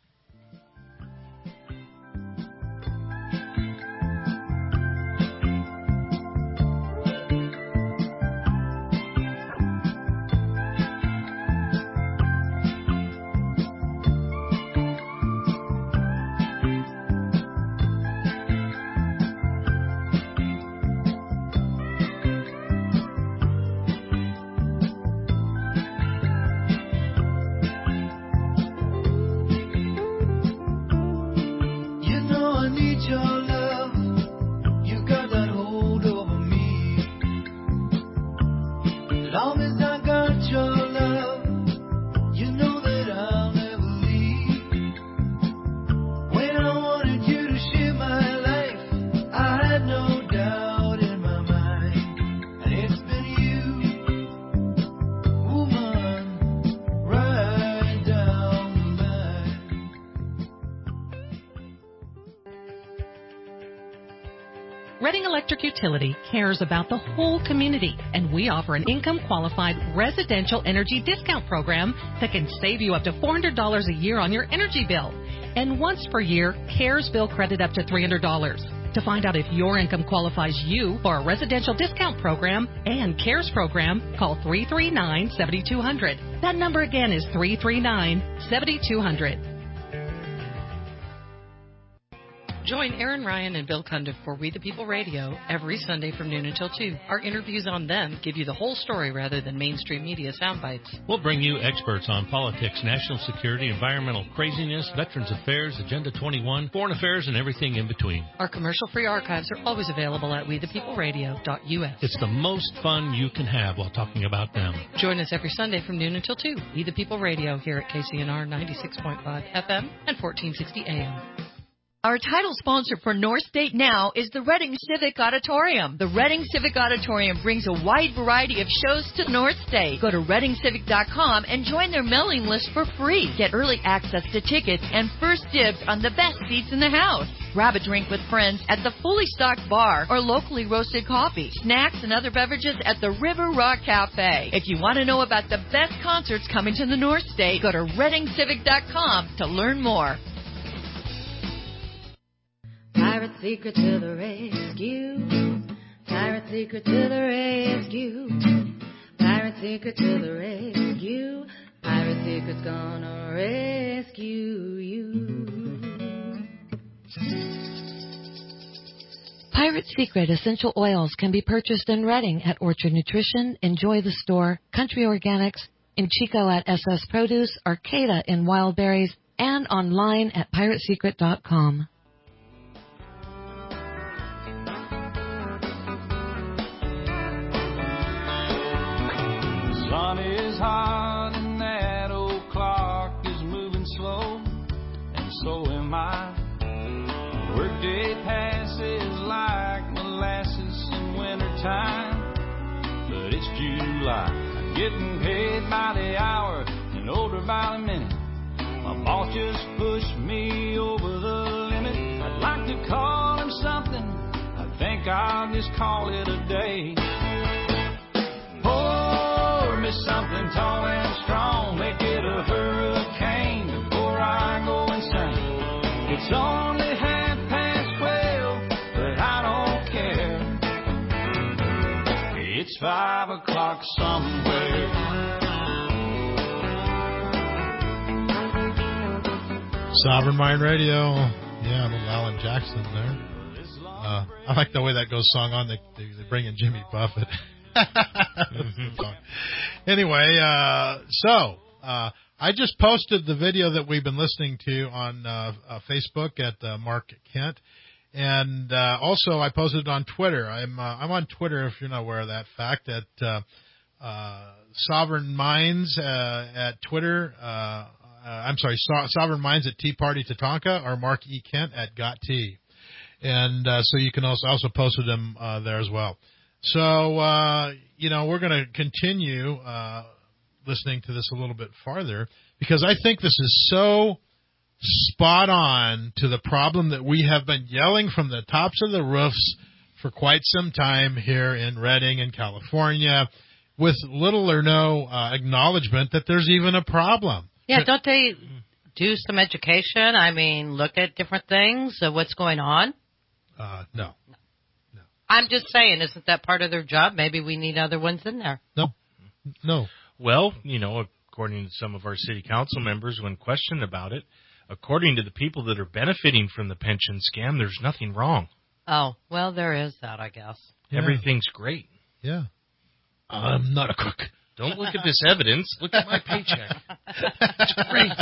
Reading Electric Utility cares about the whole community, and we offer an income-qualified residential energy discount program that can save you up to $400 a year on your energy bill. And once per year, CARES bill credit up to $300. To find out if your income qualifies you for a residential discount program and CARES program, call 339-7200. That number again is 339-7200. Join Aaron Ryan and Bill Cundiff for We the People Radio every Sunday from noon until 2. Our interviews on them give you the whole story rather than mainstream media sound bites. We'll bring you experts on politics, national security, environmental craziness, Veterans Affairs, Agenda 21, foreign affairs, and everything in between. Our commercial-free archives are always available at wethepeopleradio.us. It's the most fun you can have while talking about them. Join us every Sunday from noon until 2. We the People Radio here at KCNR 96.5 FM and 1460 AM. Our title sponsor for North State Now is the Reading Civic Auditorium. The Reading Civic Auditorium brings a wide variety of shows to North State. Go to ReadingCivic.com and join their mailing list for free. Get early access to tickets and first dibs on the best seats in the house. Grab a drink with friends at the fully stocked bar or locally roasted coffee, snacks, and other beverages at the River Rock Cafe. If you want to know about the best concerts coming to the North State, go to ReadingCivic.com to learn more. Pirate secret to the rescue. Pirate secret to the rescue. Pirate secret to the rescue. Pirate secret's gonna rescue you. Pirate Secret essential oils can be purchased in Reading at Orchard Nutrition, Enjoy the Store, Country Organics, in Chico at SS Produce, Arcata in Wild Berries, and online at piratesecret.com. Sun is hot and that old clock is moving slow, and so am I. Workday passes like molasses in wintertime, but it's July. I'm getting paid by the hour and older by the minute. My boss just pushed me over the limit. I'd like to call him something. I think I'll just call it a day. Something tall and strong, make it a hurricane before I go insane. It's only 12:30, but I don't care. It's 5 o'clock somewhere. Sovereign Mind Radio. Yeah, little Alan Jackson there. I like the way that goes song on. They bring in Jimmy Buffett. Anyway, so I just posted the video that we've been listening to on Facebook at Mark Kent, and also I posted it on Twitter. I'm on Twitter, if you're not aware of that fact, at Sovereign Minds at Twitter. I'm sorry, Sovereign Minds at Tea Party Tatanka, or Mark E. Kent at Got Tea. And so you can also posted them there as well. So, we're going to continue listening to this a little bit farther because I think this is so spot on to the problem that we have been yelling from the tops of the roofs for quite some time here in Redding and California with little or no acknowledgement that there's even a problem. Yeah, don't they do some education? I mean, look at different things of what's going on? No. I'm just saying, isn't that part of their job? Maybe we need other ones in there. No. Well, according to some of our city council members, when questioned about it, according to the people that are benefiting from the pension scam, there's nothing wrong. Oh, well, there is that, I guess. Yeah. Everything's great. Yeah. I'm not a crook. Don't look at this evidence. Look at my paycheck. It's great.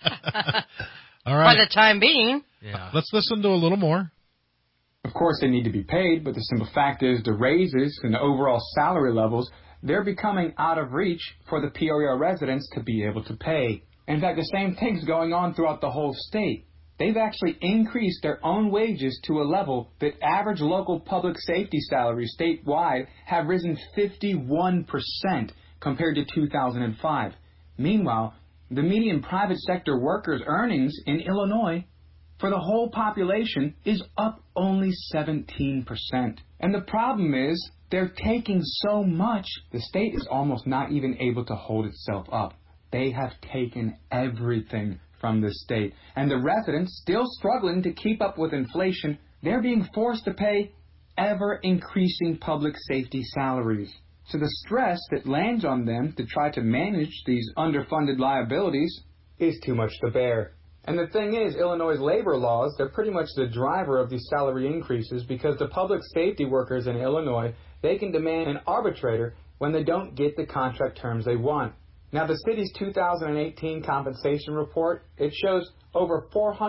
All right. For the time being. Yeah. Let's listen to a little more. Of course, they need to be paid, but the simple fact is the raises and the overall salary levels, they're becoming out of reach for the Peoria residents to be able to pay. In fact, the same thing's going on throughout the whole state. They've actually increased their own wages to a level that average local public safety salaries statewide have risen 51% compared to 2005. Meanwhile, the median private sector workers' earnings in Illinois for the whole population is up only 17%. And the problem is they're taking so much, the state is almost not even able to hold itself up. They have taken everything from the state. And the residents, still struggling to keep up with inflation, they're being forced to pay ever-increasing public safety salaries. So the stress that lands on them to try to manage these underfunded liabilities is too much to bear. And the thing is, Illinois' labor laws, they're pretty much the driver of these salary increases because the public safety workers in Illinois, they can demand an arbitrator when they don't get the contract terms they want. Now, the city's 2018 compensation report, it shows over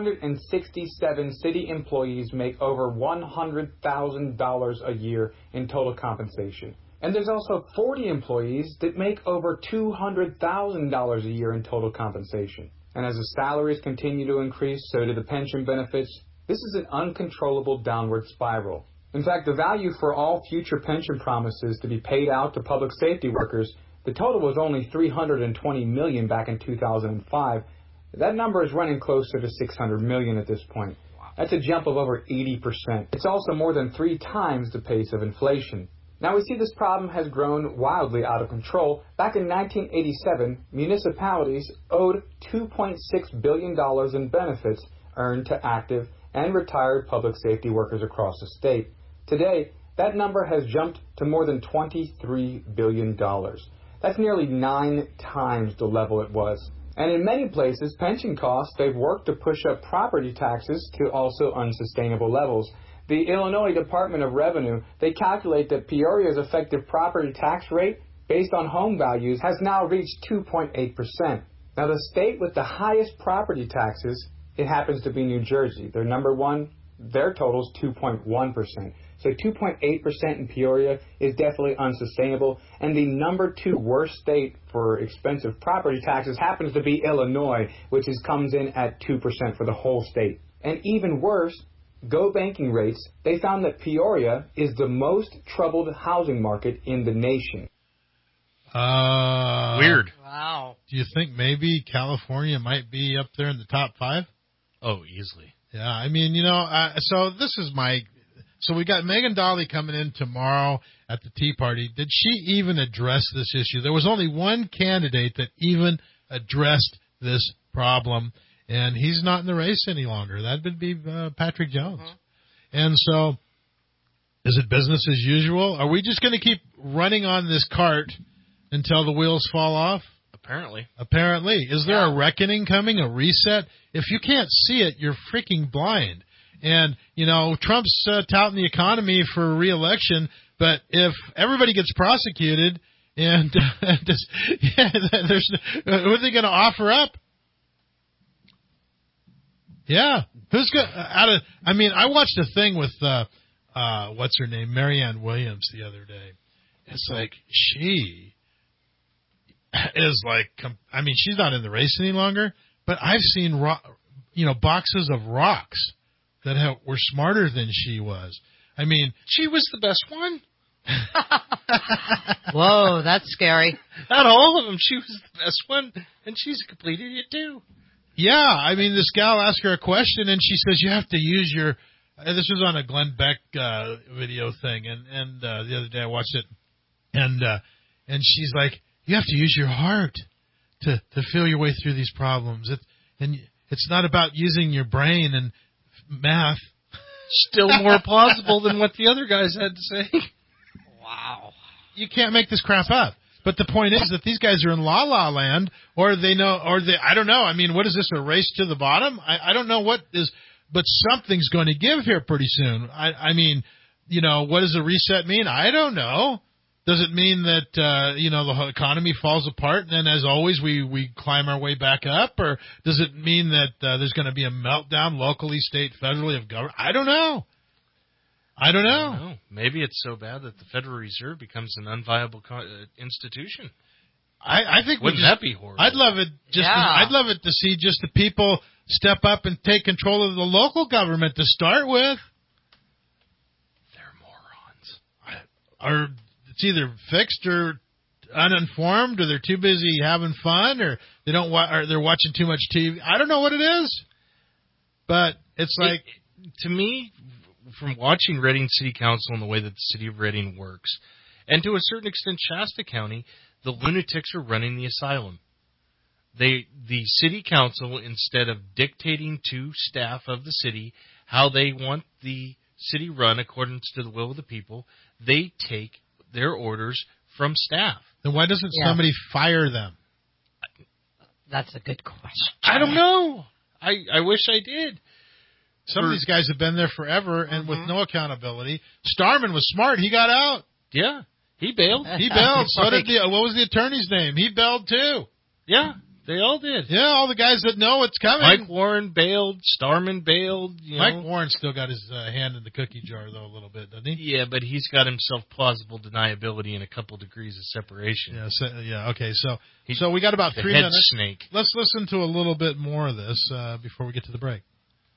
467 city employees make over $100,000 a year in total compensation. And there's also 40 employees that make over $200,000 a year in total compensation. And as the salaries continue to increase, so do the pension benefits. This is an uncontrollable downward spiral. In fact, the value for all future pension promises to be paid out to public safety workers, the total was only $320 million back in 2005. That number is running closer to $600 million at this point. That's a jump of over 80%. It's also more than 3 times the pace of inflation. Now we see this problem has grown wildly out of control. Back in 1987, municipalities owed $2.6 billion in benefits earned to active and retired public safety workers across the state. Today, that number has jumped to more than $23 billion. That's nearly 9 times the level it was. And in many places, pension costs, they've worked to push up property taxes to also unsustainable levels. The Illinois Department of Revenue, they calculate that Peoria's effective property tax rate, based on home values, has now reached 2.8%. Now, the state with the highest property taxes, it happens to be New Jersey. They're number one. Their total is 2.1%. So 2.8% in Peoria is definitely unsustainable. And the number 2 worst state for expensive property taxes happens to be Illinois, which comes in at 2% for the whole state. And even worse, Go Banking rates, they found that Peoria is the most troubled housing market in the nation. Weird. Wow. Do you think maybe California might be up there in the top 5? Oh, easily. Yeah, I mean, so this is so we got Megan Daly coming in tomorrow at the Tea Party. Did she even address this issue? There was only one candidate that even addressed this problem, and he's not in the race any longer. That would be Patrick Jones. Mm-hmm. And so is it business as usual? Are we just going to keep running on this cart until the wheels fall off? Apparently. Is there a reckoning coming, a reset? If you can't see it, you're freaking blind. And, Trump's touting the economy for re-election, but if everybody gets prosecuted and who are they going to offer up? Yeah. Who's going I watched a thing with, what's her name? Marianne Williams the other day. It's like, she is like, she's not in the race any longer, but I've seen, boxes of rocks that were smarter than she was. I mean, she was the best one. Whoa, that's scary. Not all of them. She was the best one, and she's a complete idiot, too. Yeah, I mean, this gal asked her a question, and she says, you have to use your... this was on a Glenn Beck video thing, and the other day I watched it, and she's like, you have to use your heart to feel your way through these problems. And it's not about using your brain and math. Still more plausible than what the other guys had to say. Wow. You can't make this crap up. But the point is that these guys are in la-la land, or they know, I don't know. I mean, what is this, a race to the bottom? I don't know what is, but something's going to give here pretty soon. I mean, you know, what does a reset mean? I don't know. Does it mean that, the economy falls apart and then, as always, we climb our way back up? Or does it mean that there's going to be a meltdown locally, state, federally of government? I don't know. I don't know. Maybe it's so bad that the Federal Reserve becomes an unviable institution. I think wouldn't that be horrible? I'd love it. I'd love it to see just the people step up and take control of the local government to start with. They're morons. Or it's either fixed or uninformed, or they're too busy having fun, or they don't, or they're watching too much TV. I don't know what it is, but it's like, to me, from watching Reading City Council and the way that the city of Reading works, and to a certain extent Shasta County, the lunatics are running the asylum. The city council, instead of dictating to staff of the city how they want the city run according to the will of the people, they take their orders from staff. Then why doesn't somebody fire them? That's a good question. I don't know. I wish I did. Some of these guys have been there forever and with no accountability. Starman was smart. He got out. Yeah. He bailed. He bailed. So did what was the attorney's name? He bailed too. Yeah. They all did. Yeah, all the guys that know it's coming. Mike Warren bailed. Starman bailed. Mike Warren still got his hand in the cookie jar, though, a little bit, doesn't he? Yeah, but he's got himself plausible deniability and a couple degrees of separation. Yeah, okay. So we got about 3 minutes. Snake. Let's listen to a little bit more of this before we get to the break.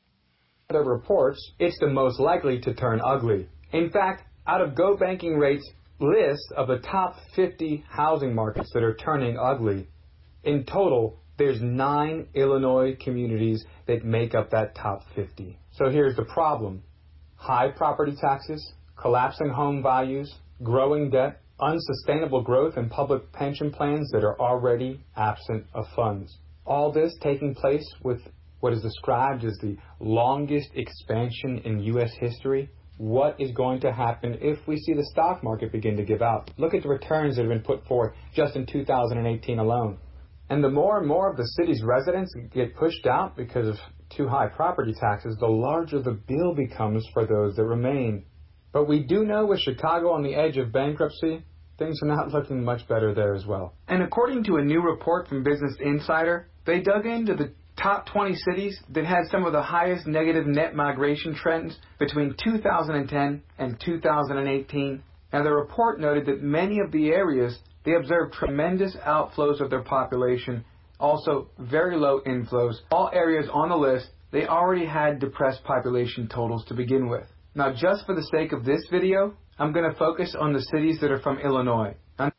The reports, it's the most likely to turn ugly. In fact, out of Go Banking Rate's list of the top 50 housing markets that are turning ugly, in total, there's 9 Illinois communities that make up that top 50. So here's the problem. High property taxes, collapsing home values, growing debt, unsustainable growth in public pension plans that are already absent of funds. All this taking place with what is described as the longest expansion in U.S. history. What is going to happen if we see the stock market begin to give out? Look at the returns that have been put forth just in 2018 alone. And the more and more of the city's residents get pushed out because of too high property taxes, the larger the bill becomes for those that remain. But we do know with Chicago on the edge of bankruptcy, things are not looking much better there as well. And according to a new report from Business Insider, they dug into the top 20 cities that had some of the highest negative net migration trends between 2010 and 2018. And the report noted that many of the areas, they observed tremendous outflows of their population, also very low inflows. All areas on the list, they already had depressed population totals to begin with. Now, just for the sake of this video, I'm going to focus on the cities that are from Illinois.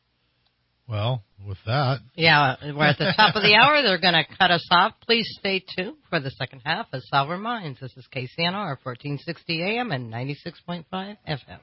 Well, with that. Yeah, we're at the top of the hour. They're going to cut us off. Please stay tuned for the second half of Sour Minds. This is KCNR, 1460 AM and 96.5 FM.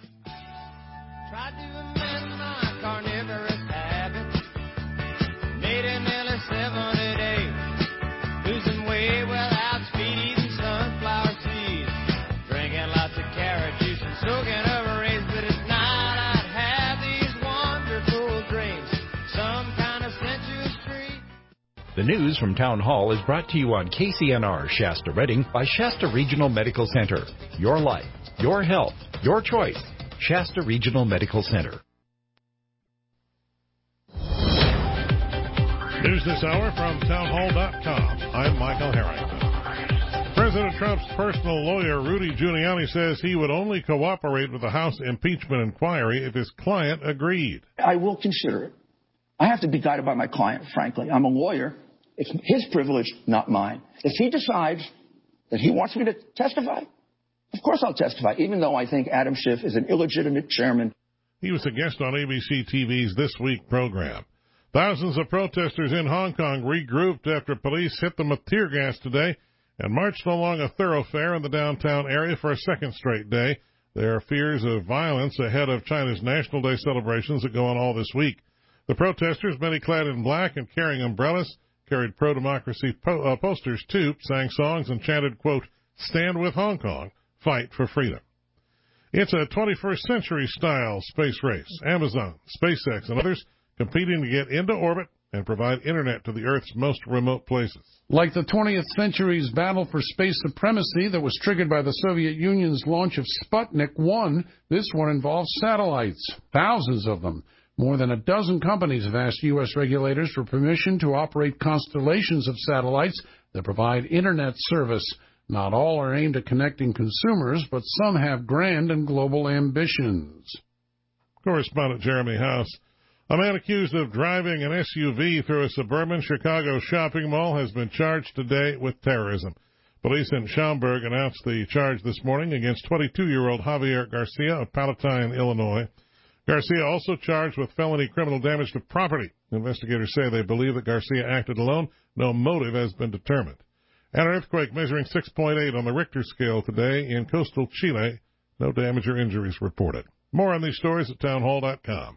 Tried to amend my carnivorous habits. Made it nearly 70 days. Losing weight without speed, eating sunflower seeds. Drinking lots of carrot juice and soaking over rays. But at night I'd have these wonderful dreams. Some kind of sensuous treat. The news from Town Hall is brought to you on KCNR Shasta Reading by Shasta Regional Medical Center. Your life, your health, your choice. Shasta Regional Medical Center. News this hour from townhall.com. I'm Michael Harrington. President Trump's personal lawyer, Rudy Giuliani, says he would only cooperate with the House impeachment inquiry if his client agreed. I will consider it. I have to be guided by my client, frankly. I'm a lawyer. It's his privilege, not mine. If he decides that he wants me to testify, of course I'll testify, even though I think Adam Schiff is an illegitimate chairman. He was a guest on ABC TV's This Week program. Thousands of protesters in Hong Kong regrouped after police hit them with tear gas today and marched along a thoroughfare in the downtown area for a second straight day. There are fears of violence ahead of China's National Day celebrations that go on all this week. The protesters, many clad in black and carrying umbrellas, carried pro-democracy posters too, sang songs, and chanted, quote, "Stand with Hong Kong, fight for freedom." It's a 21st century style space race. Amazon, SpaceX, and others competing to get into orbit and provide internet to the Earth's most remote places. Like the 20th century's battle for space supremacy that was triggered by the Soviet Union's launch of Sputnik 1, this one involves satellites, thousands of them. More than a dozen companies have asked U.S. regulators for permission to operate constellations of satellites that provide internet service. Not all are aimed at connecting consumers, but some have grand and global ambitions. Correspondent Jeremy House. A man accused of driving an SUV through a suburban Chicago shopping mall has been charged today with terrorism. Police in Schaumburg announced the charge this morning against 22-year-old Javier Garcia of Palatine, Illinois. Garcia also charged with felony criminal damage to property. Investigators say they believe that Garcia acted alone. No motive has been determined. An earthquake measuring 6.8 on the Richter scale today in coastal Chile. No damage or injuries reported. More on these stories at townhall.com.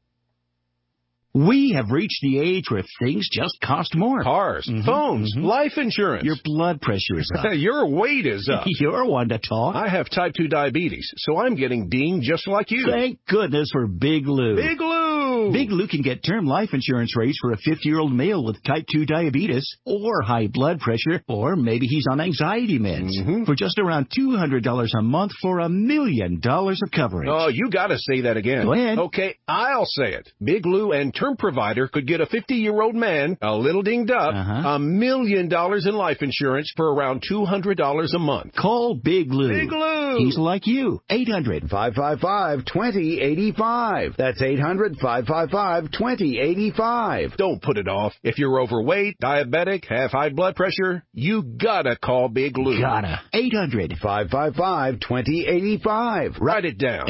We have reached the age where things just cost more. Cars, phones, life insurance. Your blood pressure is up. Your weight is up. You're one to talk. I have type 2 diabetes, so I'm getting dinged just like you. Thank goodness for Big Lou. Big Lou! Big Lou can get term life insurance rates for a 50-year-old male with type 2 diabetes or high blood pressure, or maybe he's on anxiety meds. For just around $200 a month for $1 million of coverage. Oh, you got to say that again. Go ahead. Okay, I'll say it. Big Lou and term provider could get a 50-year-old man, a little dinged up, $1 million in life insurance for around $200 a month. Call Big Lou. Big Lou. He's like you. 800-555-2085. That's 800-555-2085. Don't put it off. If you're overweight, diabetic, have high blood pressure, you gotta call Big Lou. Gotta. 800-555-2085. Write it down.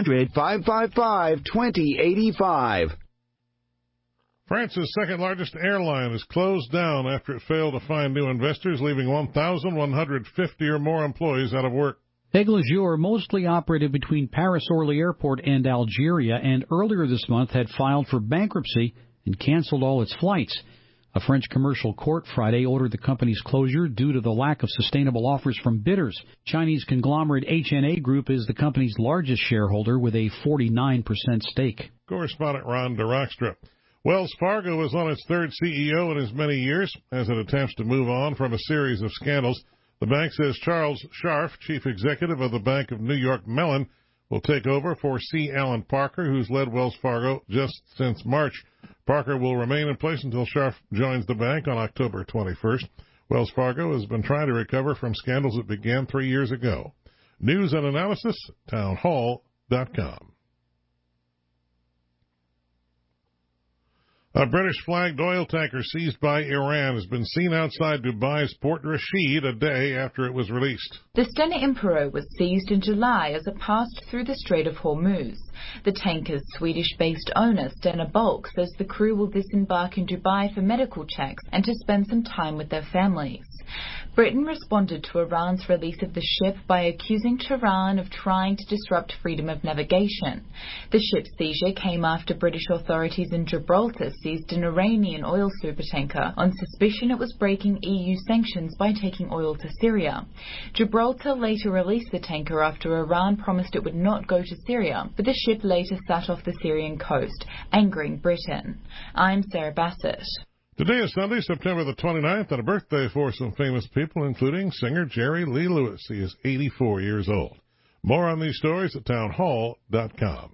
800-555-2085. France's second-largest airline is closed down after it failed to find new investors, leaving 1,150 or more employees out of work. Aigle Azur mostly operated between Paris-Orly Airport and Algeria, and earlier this month had filed for bankruptcy and canceled all its flights. A French commercial court Friday ordered the company's closure due to the lack of sustainable offers from bidders. Chinese conglomerate HNA Group is the company's largest shareholder with a 49% stake. Correspondent Ron DeRockstra. Wells Fargo is on its third CEO in as many years as it attempts to move on from a series of scandals. The bank says Charles Scharf, chief executive of the Bank of New York Mellon, will take over for C. Alan Parker, who's led Wells Fargo just since March. Parker will remain in place until Scharf joins the bank on October 21st. Wells Fargo has been trying to recover from scandals that began 3 years ago. News and analysis, townhall.com. A British-flagged oil tanker seized by Iran has been seen outside Dubai's Port Rashid a day after it was released. The Stena Impero was seized in July as it passed through the Strait of Hormuz. The tanker's Swedish-based owner, Stena Bulk, says the crew will disembark in Dubai for medical checks and to spend some time with their families. Britain responded to Iran's release of the ship by accusing Tehran of trying to disrupt freedom of navigation. The ship's seizure came after British authorities in Gibraltar seized an Iranian oil supertanker on suspicion it was breaking EU sanctions by taking oil to Syria. Gibraltar later released the tanker after Iran promised it would not go to Syria, but the ship later sat off the Syrian coast, angering Britain. I'm Sarah Bassett. Today is Sunday, September the 29th, and a birthday for some famous people, including singer Jerry Lee Lewis. He is 84 years old. More on these stories at townhall.com.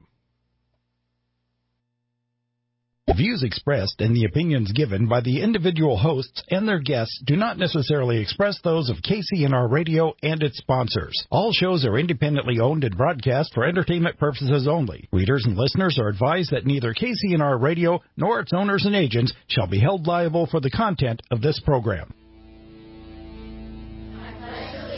The views expressed and the opinions given by the individual hosts and their guests do not necessarily express those of KCNR Radio and its sponsors. All shows are independently owned and broadcast for entertainment purposes only. Readers and listeners are advised that neither KCNR Radio nor its owners and agents shall be held liable for the content of this program. I pledge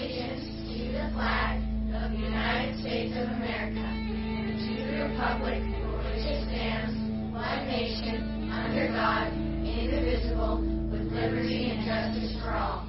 people with liberty and justice for all.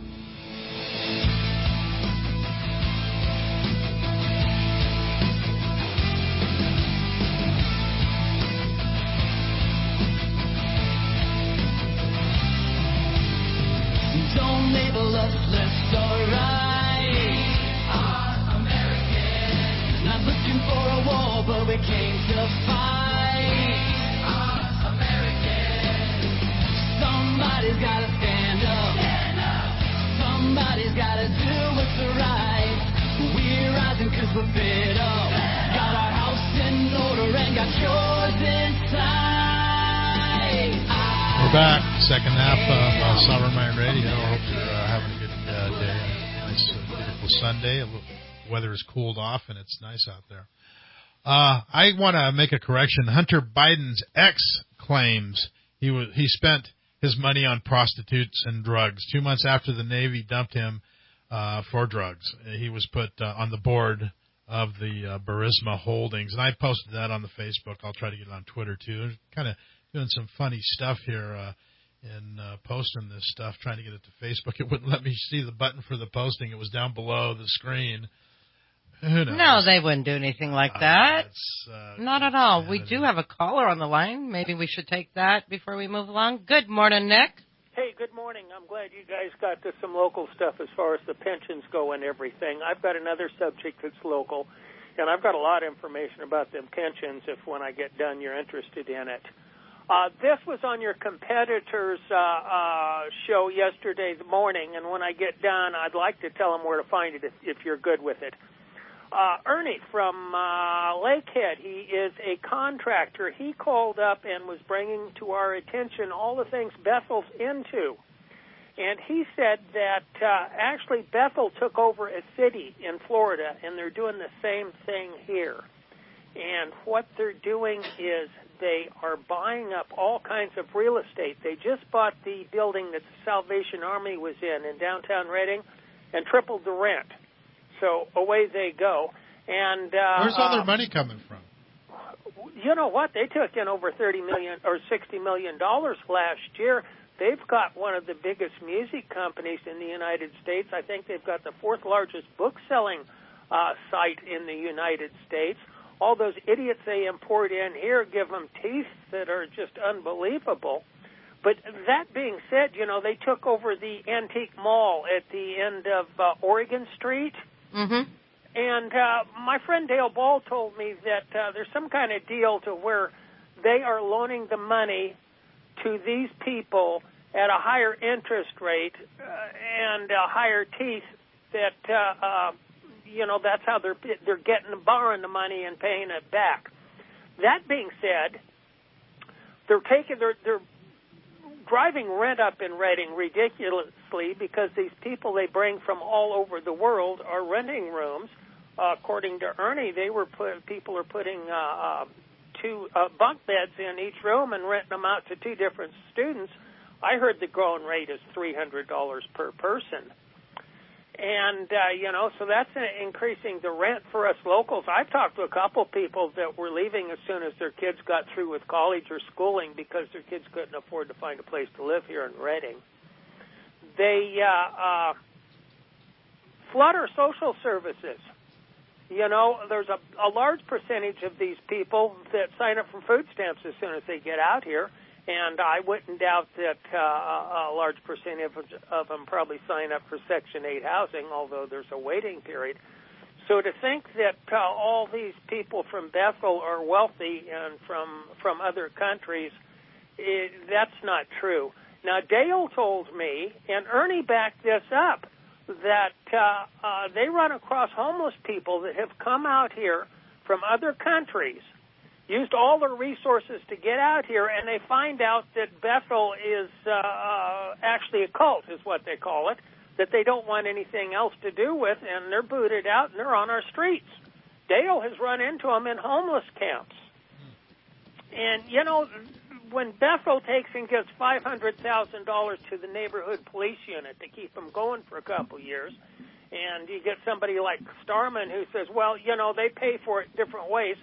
Don't label us left or right. Our American. Not looking for a war, but we came to fight. Our American. Somebody's gotta stand up. Stand up. Somebody's gotta do what's right. We're rising 'cause we're fed up. Got our house in order and got yours inside. We're back. Second half of Sovereign Mind Radio. I hope you're having a good day. Nice, beautiful Sunday. The weather has cooled off, and it's nice out there. I want to make a correction. Hunter Biden's ex claims he spent his money on prostitutes and drugs. 2 months after the Navy dumped him for drugs, he was put on the board of the Burisma Holdings. And I posted that on the Facebook. I'll try to get it on Twitter, too. Kind of doing some funny stuff here in posting this stuff, trying to get it to Facebook. It wouldn't let me see the button for the posting. It was down below the screen. Who knows? No, they wouldn't do anything like that. Not at all. We do have a caller on the line. Maybe we should take that before we move along. Good morning, Nick. Hey, good morning. I'm glad you guys got to some local stuff as far as the pensions go and everything. I've got another subject that's local, and I've got a lot of information about them pensions if when I get done you're interested in it. This was on your competitor's show yesterday morning, and when I get done, I'd like to tell them where to find it if you're good with it. Ernie from Lakehead, he is a contractor. He called up and was bringing to our attention all the things Bethel's into. And he said that actually Bethel took over a city in Florida, and they're doing the same thing here. And what they're doing is they are buying up all kinds of real estate. They just bought the building that the Salvation Army was in downtown Redding and tripled the rent. So away they go. And where's all their money coming from? You know what? They took in over $30 million or $60 million last year. They've got one of the biggest music companies in the United States. I think they've got the fourth largest book-selling site in the United States. All those idiots they import in here give them teeth that are just unbelievable. But that being said, you know, they took over the Antique Mall at the end of Oregon Street. Mm-hmm. And my friend Dale Ball told me that there's some kind of deal to where they are loaning the money to these people at a higher interest rate and higher teeth that you know, that's how they're borrowing the money and paying it back. That being said, they're driving rent up in Redding ridiculously because these people they bring from all over the world are renting rooms. According to Ernie, people are putting two bunk beds in each room and renting them out to two different students. I heard the going rate is $300 per person. And, you know, so that's increasing the rent for us locals. I've talked to a couple people that were leaving as soon as their kids got through with college or schooling because their kids couldn't afford to find a place to live here in Redding. They flood our social services. You know, there's a large percentage of these people that sign up for food stamps as soon as they get out here. And I wouldn't doubt that a large percentage of them probably sign up for Section 8 housing, although there's a waiting period. So to think that all these people from Bethel are wealthy and from other countries, that's not true. Now, Dale told me, and Ernie backed this up, that they run across homeless people that have come out here from other countries, used all their resources to get out here, and they find out that Bethel is actually a cult, is what they call it, that they don't want anything else to do with, and they're booted out, and they're on our streets. Dale has run into them in homeless camps. And, you know, when Bethel takes and gives $500,000 to the neighborhood police unit to keep them going for a couple years, and you get somebody like Starman who says, well, you know, they pay for it different ways,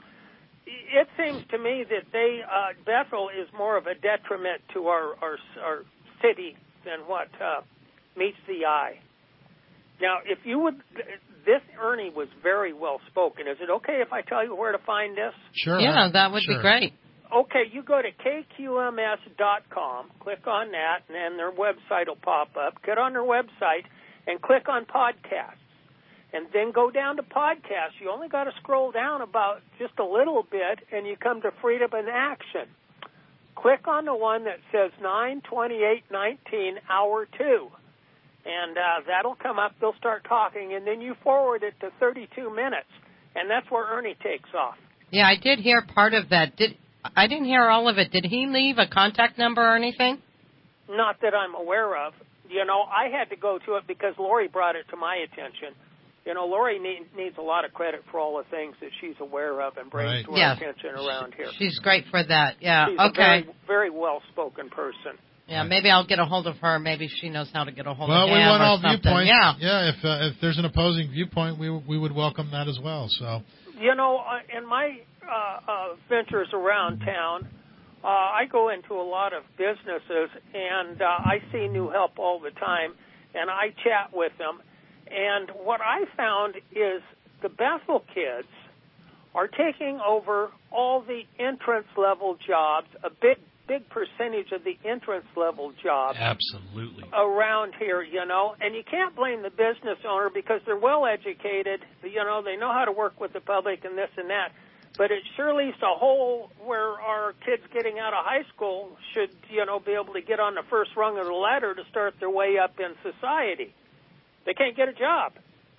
it seems to me that Bethel is more of a detriment to our city than what meets the eye. Now, if you would, this Ernie was very well spoken. Is it okay if I tell you where to find this? Sure. Yeah, that would be great. Okay, you go to kqms.com, click on that, and then their website will pop up. Get on their website and click on podcasts. And then go down to podcasts. You only got to scroll down about just a little bit, and you come to Freedom in Action. Click on the one that says 9/28/19, Hour 2. And that'll come up. They'll start talking, and then you forward it to 32 minutes. And that's where Ernie takes off. Yeah, I did hear part of that. I didn't hear all of it. Did he leave a contact number or anything? Not that I'm aware of. You know, I had to go to it because Lori brought it to my attention. You know, Lori needs a lot of credit for all the things that she's aware of and brings to our attention around here. She's great for that. Yeah, she's okay. a very, very well-spoken person. Yeah, maybe I'll get a hold of her. Maybe she knows how to get a hold of him. Well, we want all something. viewpoints. Yeah. If there's an opposing viewpoint, we would welcome that as well. So. You know, in my ventures around town, I go into a lot of businesses, and I see New Help all the time, and I chat with them. And what I found is the Bethel kids are taking over all the entrance-level jobs, a big percentage of the entrance-level jobs. Absolutely. Around here, you know. And you can't blame the business owner because they're well-educated. You know, they know how to work with the public and this and that. But it sure leaves a hole where our kids getting out of high school should, you know, be able to get on the first rung of the ladder to start their way up in society. They can't get a job.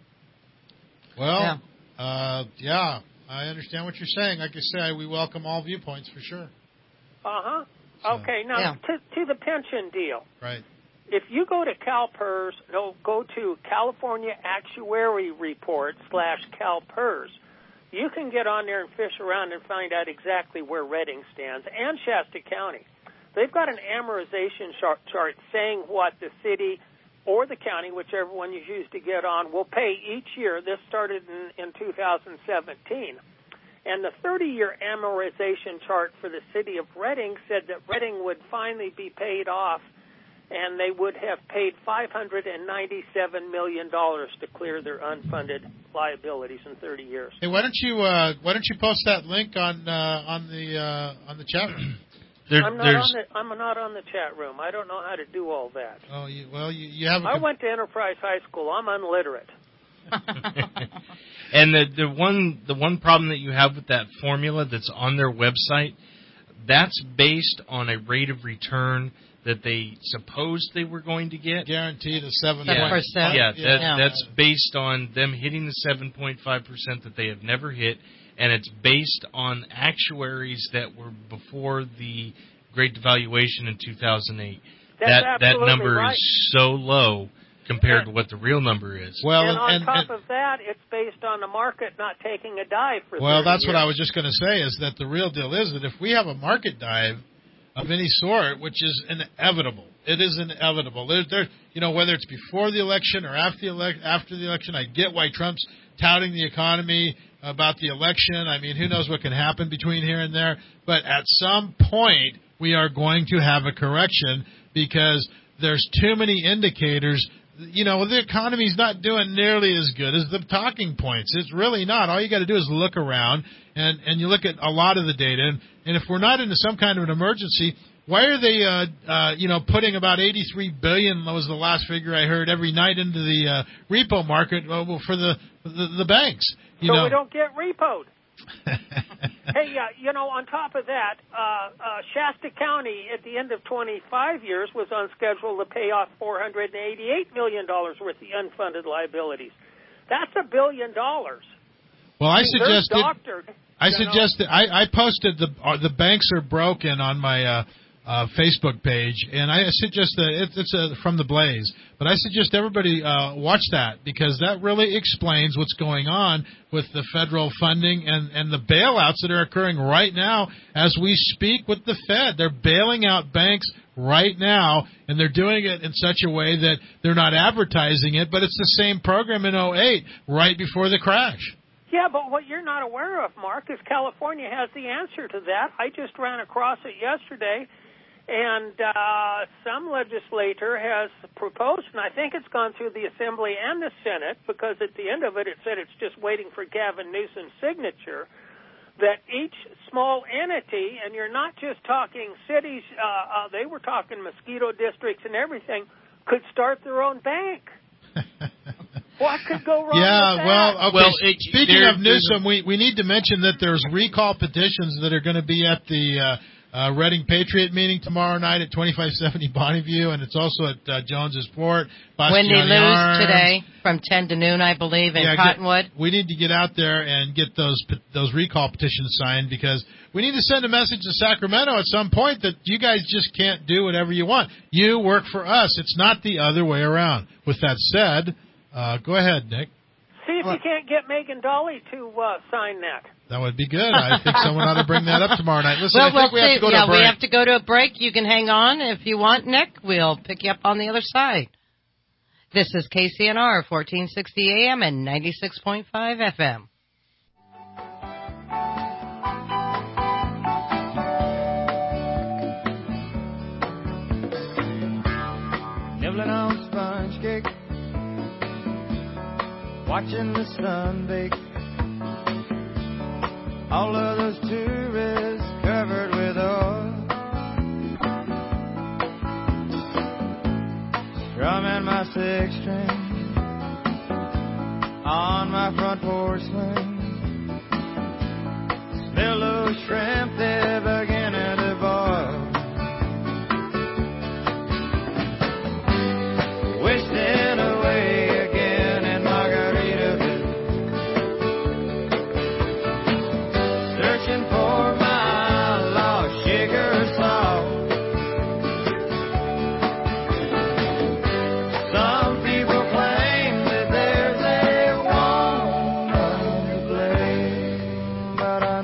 Well, yeah, I understand what you're saying. Like I say, we welcome all viewpoints for sure. Uh-huh. Okay, now to the pension deal. Right. If you go to CalPERS, go to California Actuary Report /CalPERS, you can get on there and fish around and find out exactly where Redding stands and Shasta County. They've got an amortization chart saying what the city or the county, whichever one you choose to get on, will pay each year. This started in 2017. And the 30-year amortization chart for the city of Redding said that Redding would finally be paid off, and they would have paid $597 million to clear their unfunded liabilities in 30 years. Hey, why don't you post that link on the chat room? I'm not on the chat room. I don't know how to do all that. Oh, you have. I went to Enterprise High School. I'm unliterate. And the one problem that you have with that formula that's on their website, that's based on a rate of return that they supposed they were going to get. Guaranteed of 7%. That's based on them hitting the 7.5% that they have never hit, and it's based on actuaries that were before the Great Devaluation in 2008. That number is so low compared to what the real number is. Well, and on top of that, it's based on the market not taking a dive for 30 Well, that's years. what I was just going to say, is that the real deal is that if we have a market dive of any sort, which is inevitable, it is inevitable. You know, whether it's before the election or after the election, I get why Trump's touting the economy about the election. I mean, who knows what can happen between here and there. But at some point, we are going to have a correction because there's too many indicators. You know, the economy's not doing nearly as good as the talking points. It's really not. All you got to do is look around, and you look at a lot of the data. And if we're not into some kind of an emergency, why are they, putting about $83 billion, was the last figure I heard, every night into the repo market for the banks? We don't get repoed. Hey, on top of that, Shasta County at the end of 25 years was on schedule to pay off $488 million worth of unfunded liabilities. That's $1 billion. Well, I posted the banks are broken on my Facebook page, and I suggest that it's from the Blaze. But I suggest everybody watch that, because that really explains what's going on with the federal funding and the bailouts that are occurring right now as we speak with the Fed. They're bailing out banks right now, and they're doing it in such a way that they're not advertising it, but it's the same program in 2008, right before the crash. Yeah, but what you're not aware of, Mark, is California has the answer to that. I just ran across it yesterday. And some legislator has proposed, and I think it's gone through the Assembly and the Senate, because at the end of it, it said it's just waiting for Gavin Newsom's signature, that each small entity, and you're not just talking cities, they were talking mosquito districts and everything, could start their own bank. What could go wrong with that? Well, speaking of Newsom, we need to mention that there's recall petitions that are going to be at the Reading Patriot meeting tomorrow night at 2570 Bonneview, and it's also at Jones's Port. Wendy Lou's today from 10 to noon, I believe, in Cottonwood. We need to get out there and get those recall petitions signed, because we need to send a message to Sacramento at some point that you guys just can't do whatever you want. You work for us. It's not the other way around. With that said, go ahead, Nick. See if you can't get Megan Dolly to sign that. That would be good. I think someone ought to bring that up tomorrow night. Listen, well, I think we have to go to a break. We have to go to a break. You can hang on if you want, Nick. We'll pick you up on the other side. This is KCNR, 1460 AM and 96.5 FM. Nibbling on sponge cake, watching the sun bake. All of those tourists covered with oil, strumming my six string on my front porch swing. Smell those shrimp, they're beginning to boil. Wasting away again in Margaritaville, searching for my lost sugar salt. Some people claim that there's a woman to blame, but I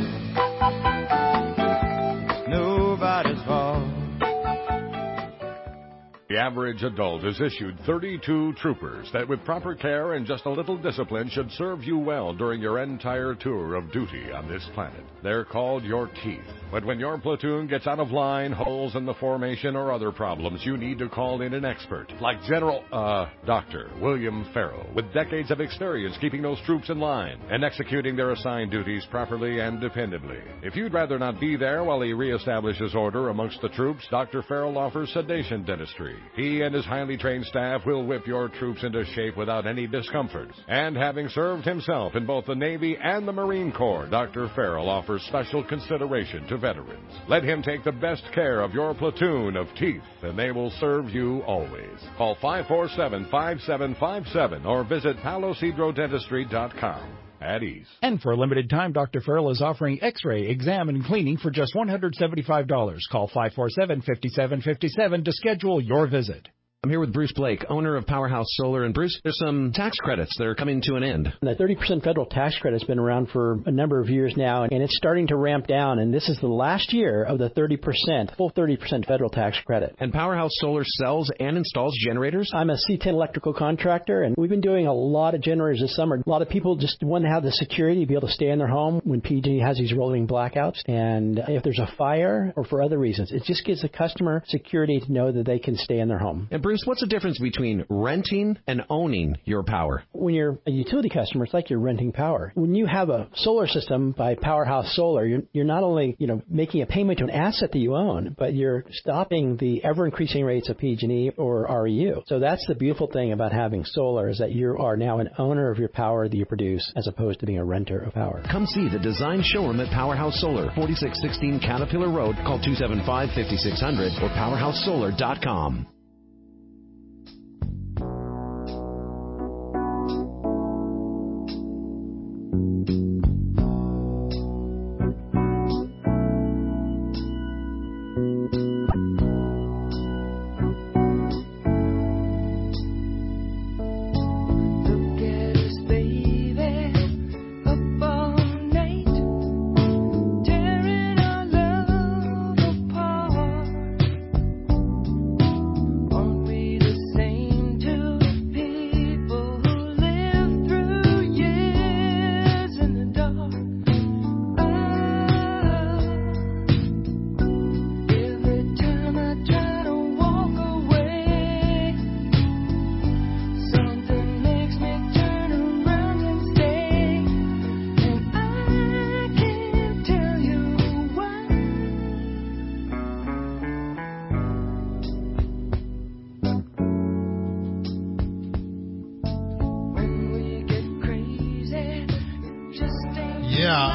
know it's nobody's fault. The average adult is issued 32 troopers that with proper care and just a little discipline should serve you well during your entire tour of duty on this planet. They're called your teeth. But when your platoon gets out of line, holes in the formation, or other problems, you need to call in an expert like Dr. William Farrell, with decades of experience keeping those troops in line and executing their assigned duties properly and dependably. If you'd rather not be there while he reestablishes order amongst the troops, Dr. Farrell offers sedation dentistry. He and his highly trained staff will whip your troops into shape without any discomfort. And having served himself in both the Navy and the Marine Corps, Dr. Farrell offers special consideration to veterans. Let him take the best care of your platoon of teeth, and they will serve you always. Call 547-5757 or visit palosidrodentistry.com. At ease. And for a limited time, Dr. Farrell is offering X-ray, exam, and cleaning for just $175. Call 547-5757 to schedule your visit. I'm here with Bruce Blake, owner of Powerhouse Solar. And Bruce, there's some tax credits that are coming to an end. The 30% federal tax credit has been around for a number of years now, and it's starting to ramp down. And this is the last year of the 30%, full 30% federal tax credit. And Powerhouse Solar sells and installs generators? I'm a C10 electrical contractor, and we've been doing a lot of generators this summer. A lot of people just want to have the security to be able to stay in their home when PG has these rolling blackouts. And if there's a fire or for other reasons, it just gives the customer security to know that they can stay in their home. And Bruce, what's the difference between renting and owning your power? When you're a utility customer, it's like you're renting power. When you have a solar system by Powerhouse Solar, you're not only making a payment to an asset that you own, but you're stopping the ever-increasing rates of PG&E or REU. So that's the beautiful thing about having solar, is that you are now an owner of your power that you produce as opposed to being a renter of power. Come see the design showroom at Powerhouse Solar, 4616 Caterpillar Road. Call 275-5600 or powerhousesolar.com. In the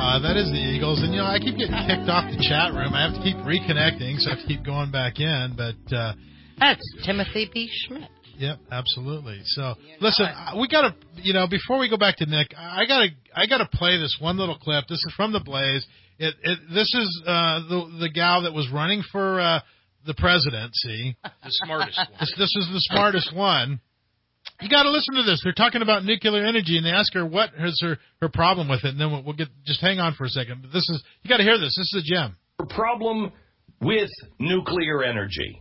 That is the Eagles. And, I keep getting kicked off the chat room. I have to keep reconnecting, so I have to keep going back in. But that's Timothy B. Schmidt. Yep, absolutely. So, listen, we got to, before we go back to Nick, I got to play this one little clip. This is from the Blaze. This is the gal that was running for the presidency. The smartest one. This is the smartest one. You got to listen to this. They're talking about nuclear energy, and they ask her what is her problem with it, and then we'll get. Just hang on for a second. But you got to hear this. This is a gem. Problem with nuclear energy.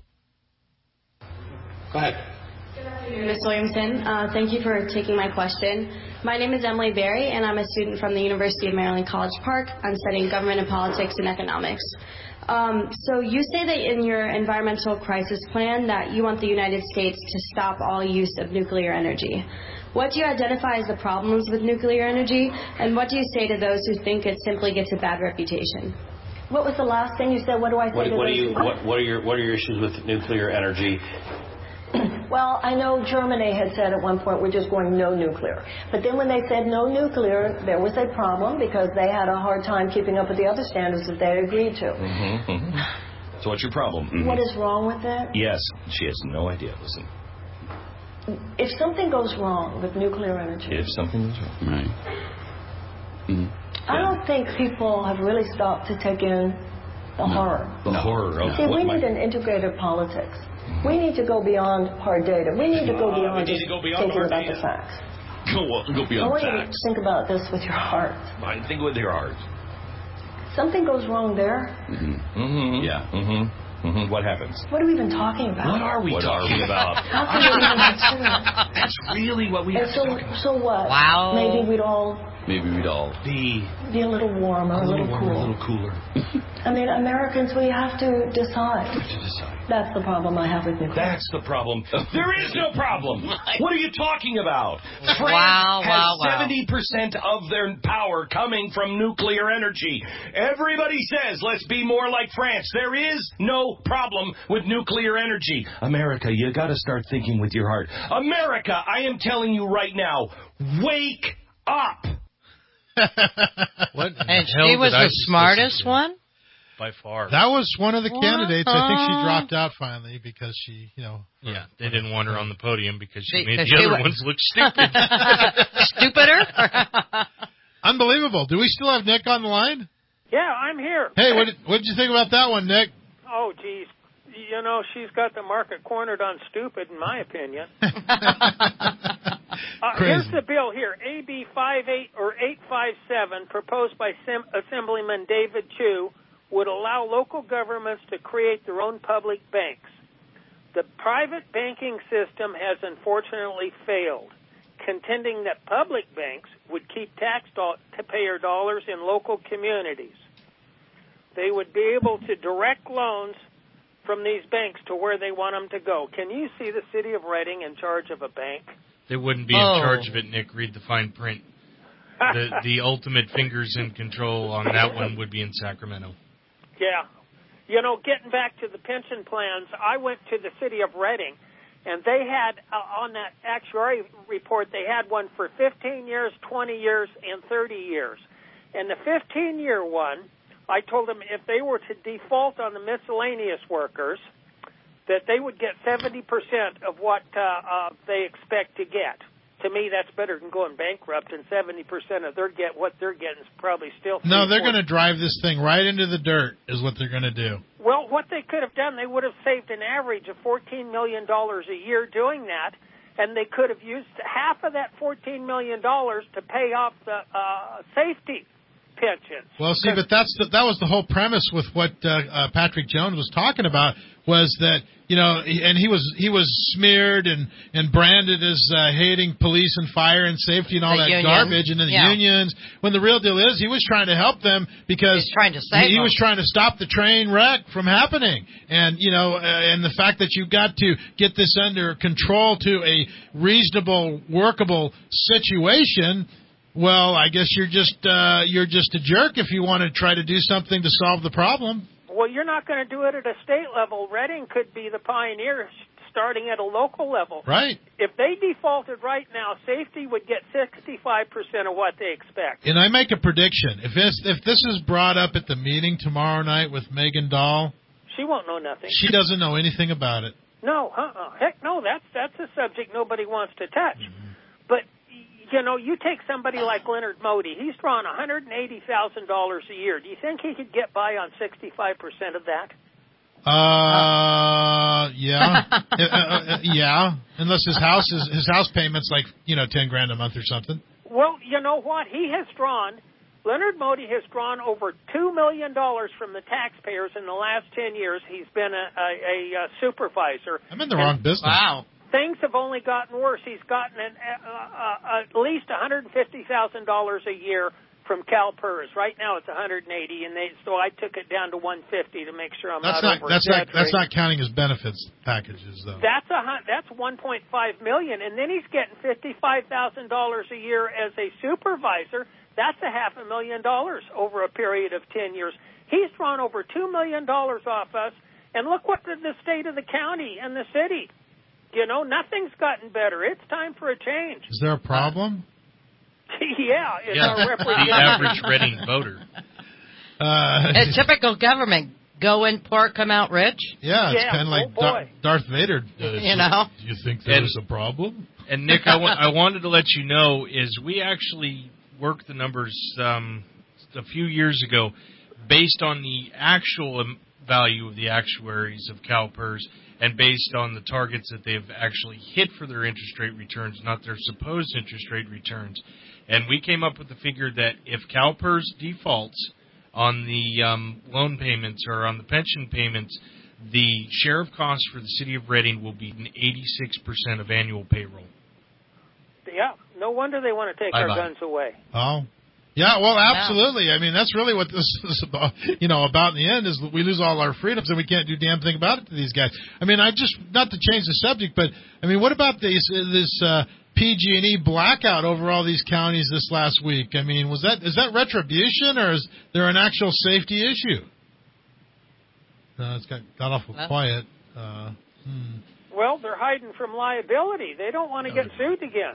Go ahead. Good afternoon, Ms. Williamson. Thank you for taking my question. My name is Emily Berry, and I'm a student from the University of Maryland College Park. I'm studying government and politics and economics. So you say that in your environmental crisis plan that you want the United States to stop all use of nuclear energy. What do you identify as the problems with nuclear energy, and what do you say to those who think it simply gets a bad reputation? What was the last thing you said? What do I say to those? What are your issues with nuclear energy? Well, I know Germany had said at one point we're just going no nuclear. But then when they said no nuclear, there was a problem because they had a hard time keeping up with the other standards that they agreed to. Mm-hmm, mm-hmm. So what's your problem? Mm-hmm. What is wrong with that? Yes, she has no idea. Listen. If something goes wrong with nuclear energy. If something goes wrong. Right. Mm-hmm. I don't think people have really stopped to take in the horror. The horror of See, we need an integrated politics. We need to go beyond hard data. We need to go beyond just thinking about the facts. Go beyond I want facts. you to think about this with your heart. Think with your heart. Something goes wrong there. Mm-hmm. Mm-hmm. Yeah. Mm-hmm. Mm-hmm. What happens? What are we even talking about? What are we talking about? How can we even consider that? That's really what we have to talk about. So what? Wow. Maybe we'd all be a little warmer, a little cool. A little cooler. I mean, Americans, we have to decide. That's the problem I have with nuclear. That's the problem. There is no problem. What are you talking about? France has 70% of their power coming from nuclear energy. Everybody says, let's be more like France. There is no problem with nuclear energy. America, you got to start thinking with your heart. America, I am telling you right now, wake up. What? And she was the smartest one? By far. That was one of the candidates. I think she dropped out finally because she, Yeah, they didn't want her on the podium because she made the other ones look stupid. Stupider? Unbelievable. Do we still have Nick on the line? Yeah, I'm here. Hey, what did you think about that one, Nick? Oh, geez. She's got the market cornered on stupid, in my opinion. Here's the bill here. AB 857, proposed by Assemblyman David Chu, would allow local governments to create their own public banks. The private banking system has unfortunately failed, contending that public banks would keep taxpayer dollars in local communities. They would be able to direct loans from these banks to where they want them to go. Can you see the city of Reading in charge of a bank? They wouldn't be in charge of it, Nick. Read the fine print. The ultimate fingers in control on that one would be in Sacramento. Yeah. Getting back to the pension plans, I went to the city of Reading, and they had, on that actuary report, they had one for 15 years, 20 years, and 30 years. And the 15-year one, I told them if they were to default on the miscellaneous workers, that they would get 70% of what they expect to get. To me, that's better than going bankrupt, and 70% of what they're getting is probably still... No, they're going to drive this thing right into the dirt, is what they're going to do. Well, what they could have done, they would have saved an average of $14 million a year doing that, and they could have used half of that $14 million to pay off the safety pensions. Well, see, but that was the whole premise with what Patrick Jones was talking about, was that, and he was smeared and branded as hating police and fire and safety and all that garbage, and then the unions, when the real deal is he was trying to help them because he was trying to stop the train wreck from happening. And, and the fact that you've got to get this under control to a reasonable, workable situation. Well, I guess you're just a jerk if you want to try to do something to solve the problem. Well, you're not going to do it at a state level. Reading could be the pioneer starting at a local level. Right. If they defaulted right now, safety would get 65% of what they expect. And I make a prediction. If this is brought up at the meeting tomorrow night with Megan Dahl, she won't know nothing. She doesn't know anything about it. No, heck no, that's a subject nobody wants to touch. Mm-hmm. But, you know, you take somebody like Leonard Modi. He's drawn $180,000 a year. Do you think he could get by on 65% of that? Yeah. Yeah. Unless his house payment's like, $10,000 a month or something. Well, you know what? Leonard Modi has drawn over $2 million from the taxpayers in the last 10 years. He's been a supervisor. I'm in the wrong business. Wow. Things have only gotten worse. He's gotten at least $150,000 a year from CalPERS. Right now it's 180, so I took it down to 150 to make sure that's not counting his benefits packages though. That's $1.5 million, and then he's getting $55,000 a year as a supervisor. That's $500,000 over a period of 10 years. He's drawn over $2 million off us, and look what the state of the county and the city. Nothing's gotten better. It's time for a change. Is there a problem? Yeah, it's our representative. The average Reading voter. A typical government. Go in poor, come out rich. Yeah, it's kind of like Darth Vader. Do you think there's a problem? And Nick, I wanted to let you know is we actually worked the numbers a few years ago based on the actual value of the actuaries of CalPERS and based on the targets that they've actually hit for their interest rate returns, not their supposed interest rate returns. And we came up with the figure that if CalPERS defaults on the loan payments or on the pension payments, the share of costs for the city of Reading will be 86% of annual payroll. Yeah, no wonder they want to take our guns away. Oh. Yeah, well, absolutely. I mean, that's really what this is about, about in the end, is we lose all our freedoms and we can't do a damn thing about it to these guys. I mean, not to change the subject, but, I mean, what about this PG&E blackout over all these counties this last week? I mean, is that retribution or is there an actual safety issue? It's got awful quiet. Well, they're hiding from liability. They don't want to get sued again.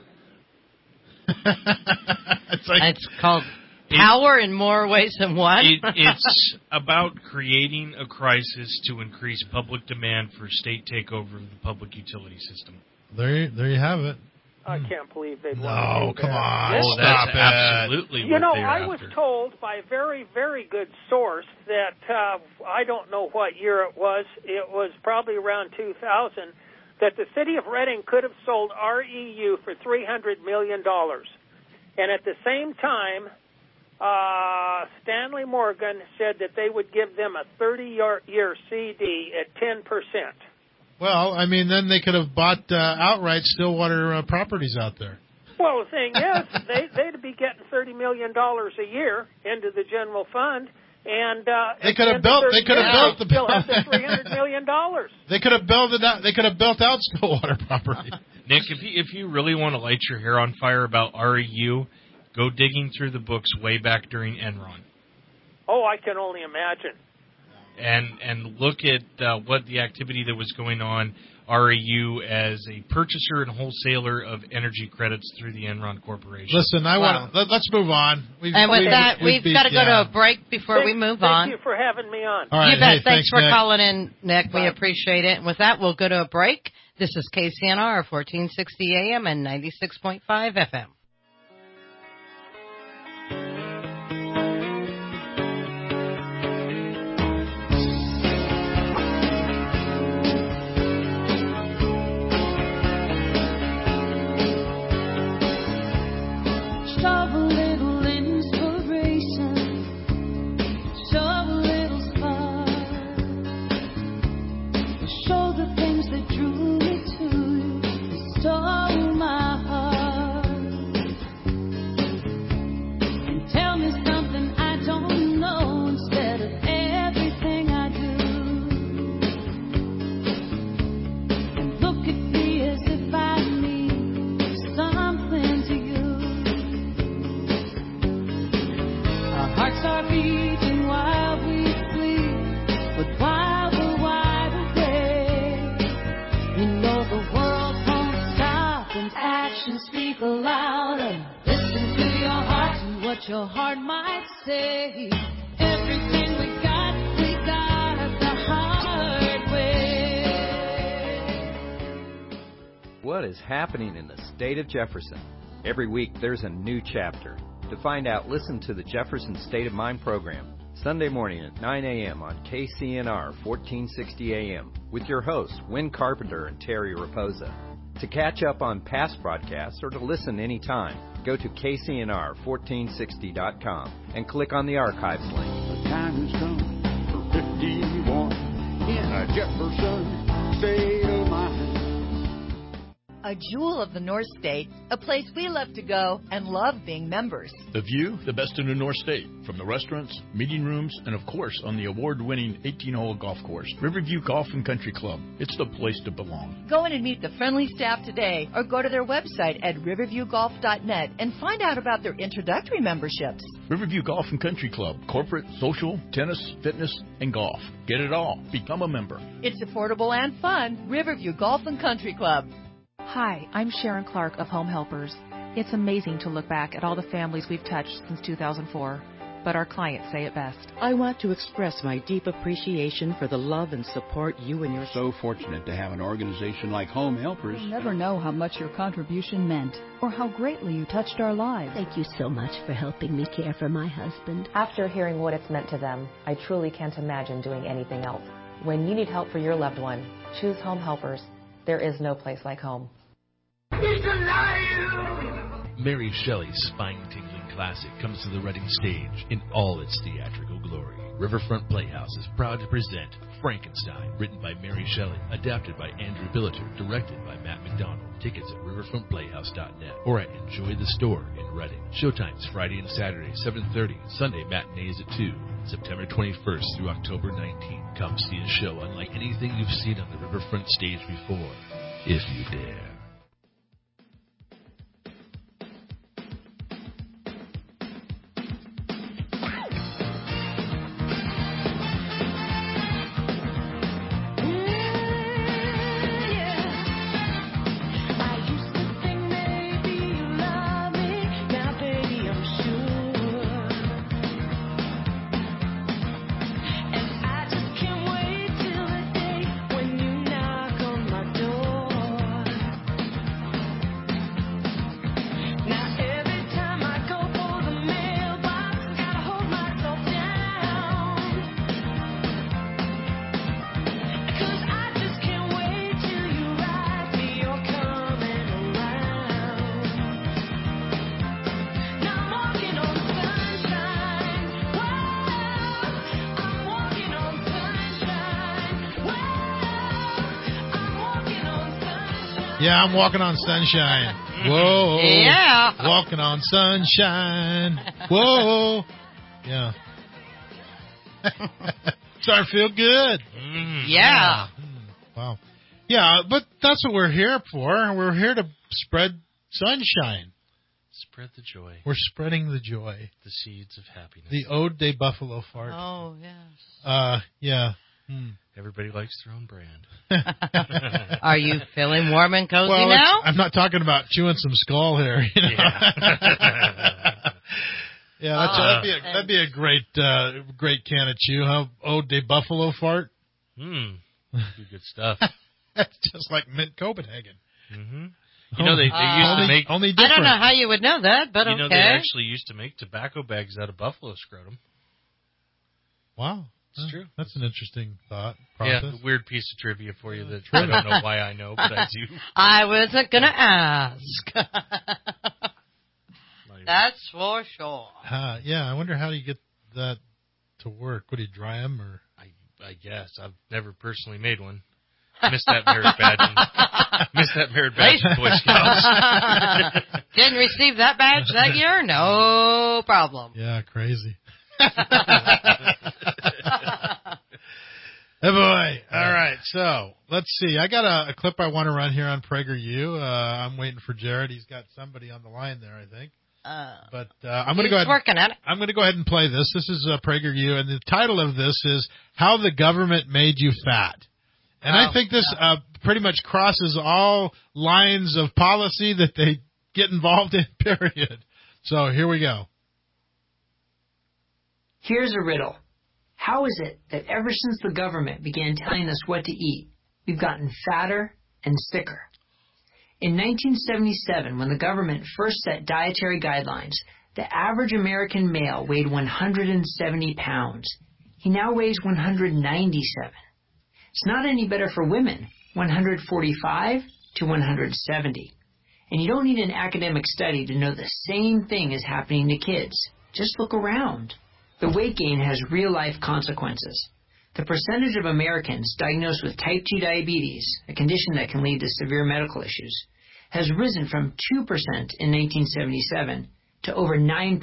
It's called power in more ways than one. It's about creating a crisis to increase public demand for state takeover of the public utility system. There you have it. I can't believe they'd want No, to do that. come on. Stop it. Absolutely what they're I was told by a very, very good source that I don't know what year it was. It was probably around 2000. That the city of Reading could have sold REU for $300 million. And at the same time, Stanley Morgan said that they would give them a 30-year CD at 10%. Well, I mean, then they could have bought outright Stillwater properties out there. Well, the thing is, they'd be getting $30 million a year into the general fund. And they could have built the still have the $300 million. They could have built it out. They could have built out Stillwater property. Nick, if you really want to light your hair on fire about REU, go digging through the books way back during Enron. Oh, I can only imagine. And look at what the activity that was going on. REU as a purchaser and wholesaler of energy credits through the Enron Corporation. Listen, let's move on. We've got to go to a break before we move on. Thank you for having me on. All right, you bet. Hey, thanks for Nick. calling in, Nick. Bye. We appreciate it. And with that, we'll go to a break. This is KCNR 1460 AM and 96.5 FM. But your heart might say everything we got the hard way. What is happening in the state of Jefferson? Every week there's a new chapter. To find out, listen to the Jefferson State of Mind program, Sunday morning at 9 a.m. on KCNR 1460 AM with your hosts, Wynn Carpenter and Terry Raposa. To catch up on past broadcasts or to listen anytime, go to KCNR1460.com and click on the archives link. The time has come for 51 in a Jefferson State of Mind. A jewel of the North State, a place we love to go and love being members. The view, the best in the North State, from the restaurants, meeting rooms, and of course on the award-winning 18-hole golf course, Riverview Golf and Country Club. It's the place to belong. Go in and meet the friendly staff today or go to their website at riverviewgolf.net and find out about their introductory memberships. Riverview Golf and Country Club, corporate, social, tennis, fitness, and golf. Get it all. Become a member. It's affordable and fun. Riverview Golf and Country Club. Hi, I'm Sharon Clark of Home Helpers. It's amazing to look back at all the families we've touched since 2004, but our clients say it best. I want to express my deep appreciation for the love and support you and your... So fortunate to have an organization like Home Helpers. You'll never know how much your contribution meant or how greatly you touched our lives. Thank you so much for helping me care for my husband. After hearing what it's meant to them, I truly can't imagine doing anything else. When you need help for your loved one, choose Home Helpers. There is no place like home. He's alive! Mary Shelley's spine-tingling classic comes to the Reading stage in all its theatrical glory. Riverfront Playhouse is proud to present Frankenstein, written by Mary Shelley, adapted by Andrew Billiter, directed by Matt McDonald. Tickets at riverfrontplayhouse.net or at Enjoy the Store in Reading. Showtimes Friday and Saturday, 7:30. Sunday matinees at 2. September 21st through October 19th. Come see a show unlike anything you've seen on the Riverfront stage before, if you dare. Yeah, I'm walking on sunshine. Whoa. Yeah. Walking on sunshine. Whoa. Yeah. Starting to feel good. Yeah. Wow. Yeah, but that's what we're here for. We're here to spread sunshine. Spread the joy. We're spreading the joy. The seeds of happiness. The Ode de Buffalo Fart. Oh, yes. Yeah. Everybody likes their own brand. Are you feeling warm and cozy well, now? I'm not talking about chewing some skull here. You know? Yeah. That'd be a great can of chew, huh? Ode de Buffalo Fart. Good stuff. That's just like Mint Copenhagen. Mm-hmm. You know, they used to make... Only I don't know how you would know that, but You know, they actually used to make tobacco bags out of buffalo scrotum. Wow. It's true. That's an interesting thought process. Yeah, a weird piece of trivia for you that I don't know why I know, but I do. I wasn't going to ask. That's for sure. Yeah, I wonder how do you get that to work? Would you dry them? Or? I guess. I've never personally made one. Missed that merit badge. Missed that merit badge in Boy Scouts. Didn't receive that badge that year? No problem. Yeah, crazy. Hey, boy. All right, so let's see. I got a clip I want to run here on PragerU. I'm waiting for Jared. He's got somebody on the line there, I think. But I'm going to go ahead. Working on it. I'm going to go ahead and play this. This is PragerU, and the title of this is "How the Government Made You Fat." And I think this pretty much crosses all lines of policy that they get involved in. Period. So here we go. Here's a riddle. How is it that ever since the government began telling us what to eat, we've gotten fatter and sicker? In 1977, when the government first set dietary guidelines, the average American male weighed 170 pounds. He now weighs 197. It's not any better for women, 145 to 170. And you don't need an academic study to know the same thing is happening to kids. Just look around. The weight gain has real-life consequences. The percentage of Americans diagnosed with type 2 diabetes, a condition that can lead to severe medical issues, has risen from 2% in 1977 to over 9% in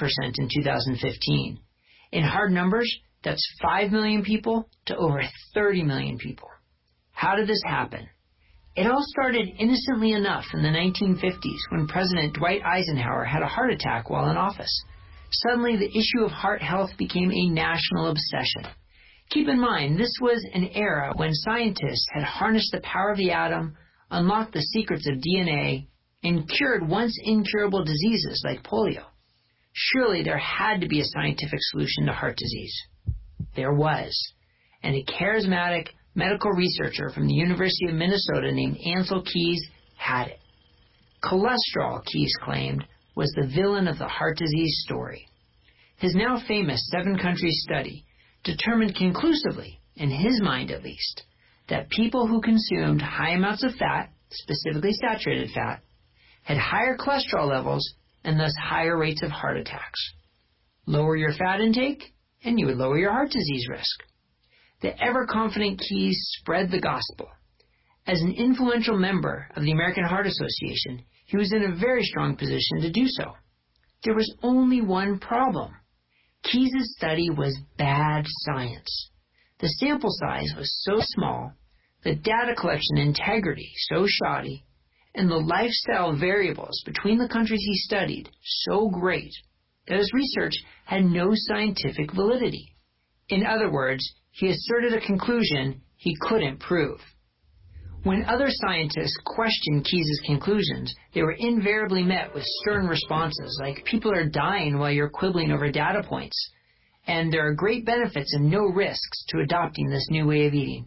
2015. In hard numbers, that's 5 million people to over 30 million people. How did this happen? It all started innocently enough in the 1950s when President Dwight Eisenhower had a heart attack while in office. Suddenly, the issue of heart health became a national obsession. Keep in mind, this was an era when scientists had harnessed the power of the atom, unlocked the secrets of DNA, and cured once incurable diseases like polio. Surely there had to be a scientific solution to heart disease. There was. And a charismatic medical researcher from the University of Minnesota named Ancel Keys had it. Cholesterol, Keys claimed, was the villain of the heart disease story. His now famous 7-country study determined conclusively, in his mind at least, that people who consumed high amounts of fat, specifically saturated fat, had higher cholesterol levels and thus higher rates of heart attacks. Lower your fat intake, and you would lower your heart disease risk. The ever-confident Keys spread the gospel. As an influential member of the American Heart Association, he was in a very strong position to do so. There was only one problem. Keys' study was bad science. The sample size was so small, the data collection integrity so shoddy, and the lifestyle variables between the countries he studied so great that his research had no scientific validity. In other words, he asserted a conclusion he couldn't prove. When other scientists questioned Keys' conclusions, they were invariably met with stern responses like, people are dying while you're quibbling over data points, and there are great benefits and no risks to adopting this new way of eating.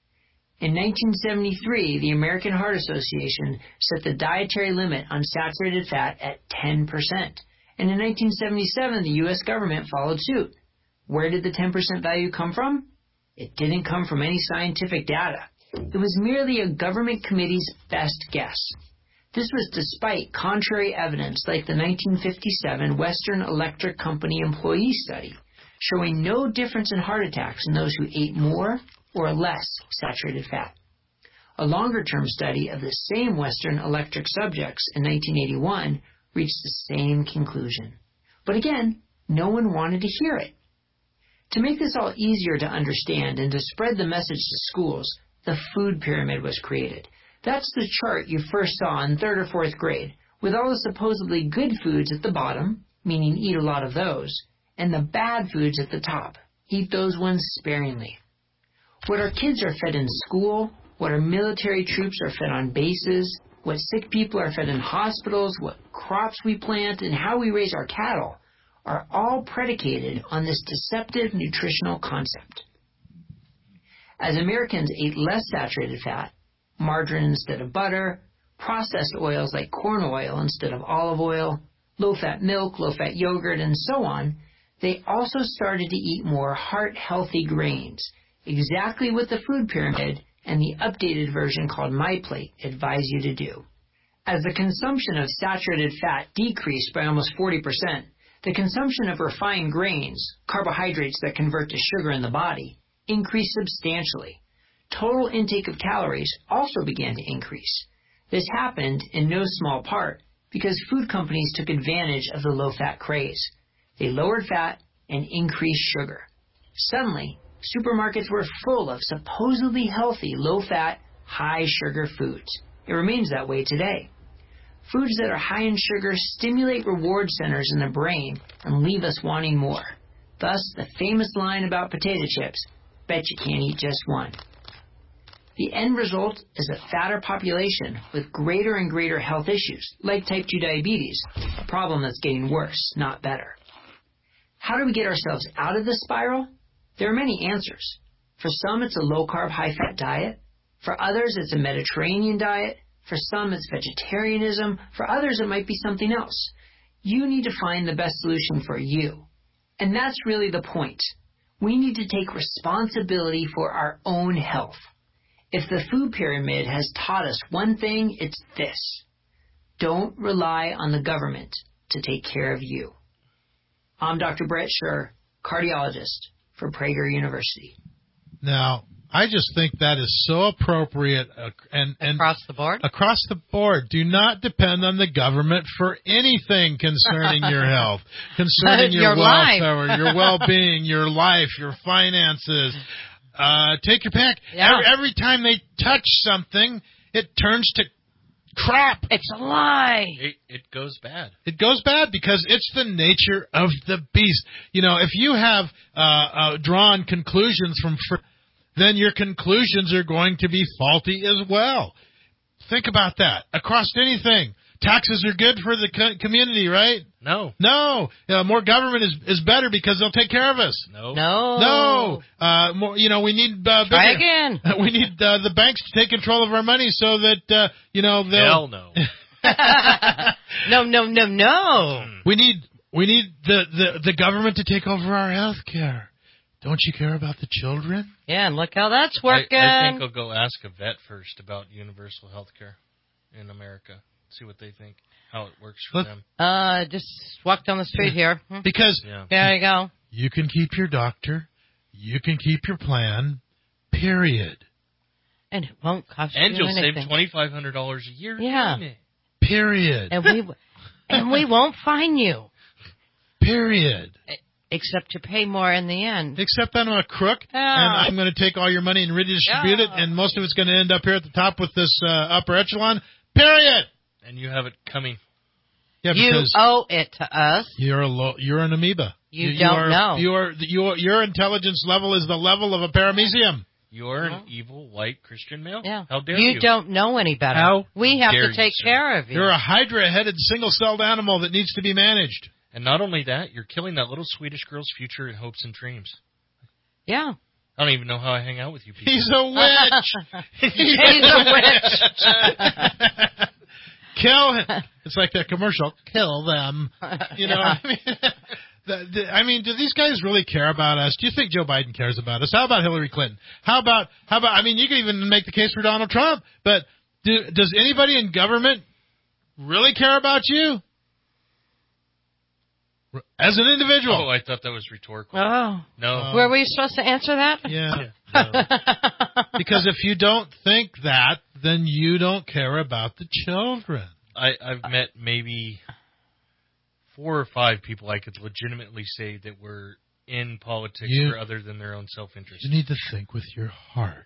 In 1973, the American Heart Association set the dietary limit on saturated fat at 10%, and in 1977, the U.S. government followed suit. Where did the 10% value come from? It didn't come from any scientific data. It was merely a government committee's best guess. This was despite contrary evidence like the 1957 Western Electric Company employee study, showing no difference in heart attacks in those who ate more or less saturated fat. A longer-term study of the same Western Electric subjects in 1981 reached the same conclusion. But again, no one wanted to hear it. To make this all easier to understand and to spread the message to schools, the food pyramid was created. That's the chart you first saw in 3rd or 4th grade, with all the supposedly good foods at the bottom, meaning eat a lot of those, and the bad foods at the top. Eat those ones sparingly. What our kids are fed in school, what our military troops are fed on bases, what sick people are fed in hospitals, what crops we plant, and how we raise our cattle are all predicated on this deceptive nutritional concept. As Americans ate less saturated fat, margarine instead of butter, processed oils like corn oil instead of olive oil, low-fat milk, low-fat yogurt, and so on, they also started to eat more heart-healthy grains, exactly what the food pyramid and the updated version called MyPlate advise you to do. As the consumption of saturated fat decreased by almost 40%, the consumption of refined grains, carbohydrates that convert to sugar in the body, increased substantially. Total intake of calories also began to increase. This happened in no small part because food companies took advantage of the low-fat craze. They lowered fat and increased sugar. Suddenly, supermarkets were full of supposedly healthy, low-fat, high-sugar foods. It remains that way today. Foods that are high in sugar stimulate reward centers in the brain and leave us wanting more. Thus, the famous line about potato chips, bet you can't eat just one. The end result is a fatter population with greater and greater health issues, like type 2 diabetes, a problem that's getting worse, not better. How do we get ourselves out of this spiral? There are many answers. For some, it's a low-carb, high-fat diet. For others, it's a Mediterranean diet. For some, it's vegetarianism. For others, it might be something else. You need to find the best solution for you. And that's really the point. We need to take responsibility for our own health. If the food pyramid has taught us one thing, it's this. Don't rely on the government to take care of you. I'm Dr. Brett Scher, cardiologist for Prager University. Now, I just think that is so appropriate and across the board. Across the board. Do not depend on the government for anything concerning your health, concerning your welfare, your well-being, your life, your finances. Take your pick. Yeah. Every time they touch something, it turns to crap. It's a lie. It goes bad. It goes bad because it's the nature of the beast. You know, if you have drawn conclusions from, then your conclusions are going to be faulty as well. Think about that. Across anything. Taxes are good for the community, right? No. No. More government is better because they'll take care of us. No. No. More, we need Try again. We need the banks to take control of our money so that they'll. Hell no. No. We need the government to take over our health care. Don't you care about the children? Yeah, and look how that's working. I think I'll go ask a vet first about universal health care in America. See what they think, how it works for them. Just walk down the street here. Because there you go. You can keep your doctor. You can keep your plan, period. And it won't cost and you you'll anything. save $2,500 a year. Yeah. Period. And we won't fine you. Period. Except you pay more in the end. Except I'm a crook, and I'm going to take all your money and redistribute it, and most of it's going to end up here at the top with this upper echelon. Period. And you have it coming. Yeah, you because owe it to us. You're an amoeba. You don't know. Your intelligence level is the level of a paramecium. You're an evil white Christian male. Yeah. How dare you? You don't know any better. How we have dare to take you, care of you. You're a hydra-headed, single-celled animal that needs to be managed. And not only that, you're killing that little Swedish girl's future and hopes and dreams. Yeah. I don't even know how I hang out with you people. He's a witch. He's a witch. Kill him. It's like that commercial. Kill them. You know what I mean? Do these guys really care about us? Do you think Joe Biden cares about us? How about Hillary Clinton? How about? I mean, you can even make the case for Donald Trump. But does anybody in government really care about you? As an individual. Oh, I thought that was rhetorical. Oh. No. Were we supposed to answer that? Yeah. No. Because if you don't think that, then you don't care about the children. I've met maybe 4 or 5 people I could legitimately say that were in politics for other than their own self-interest. You need to think with your heart.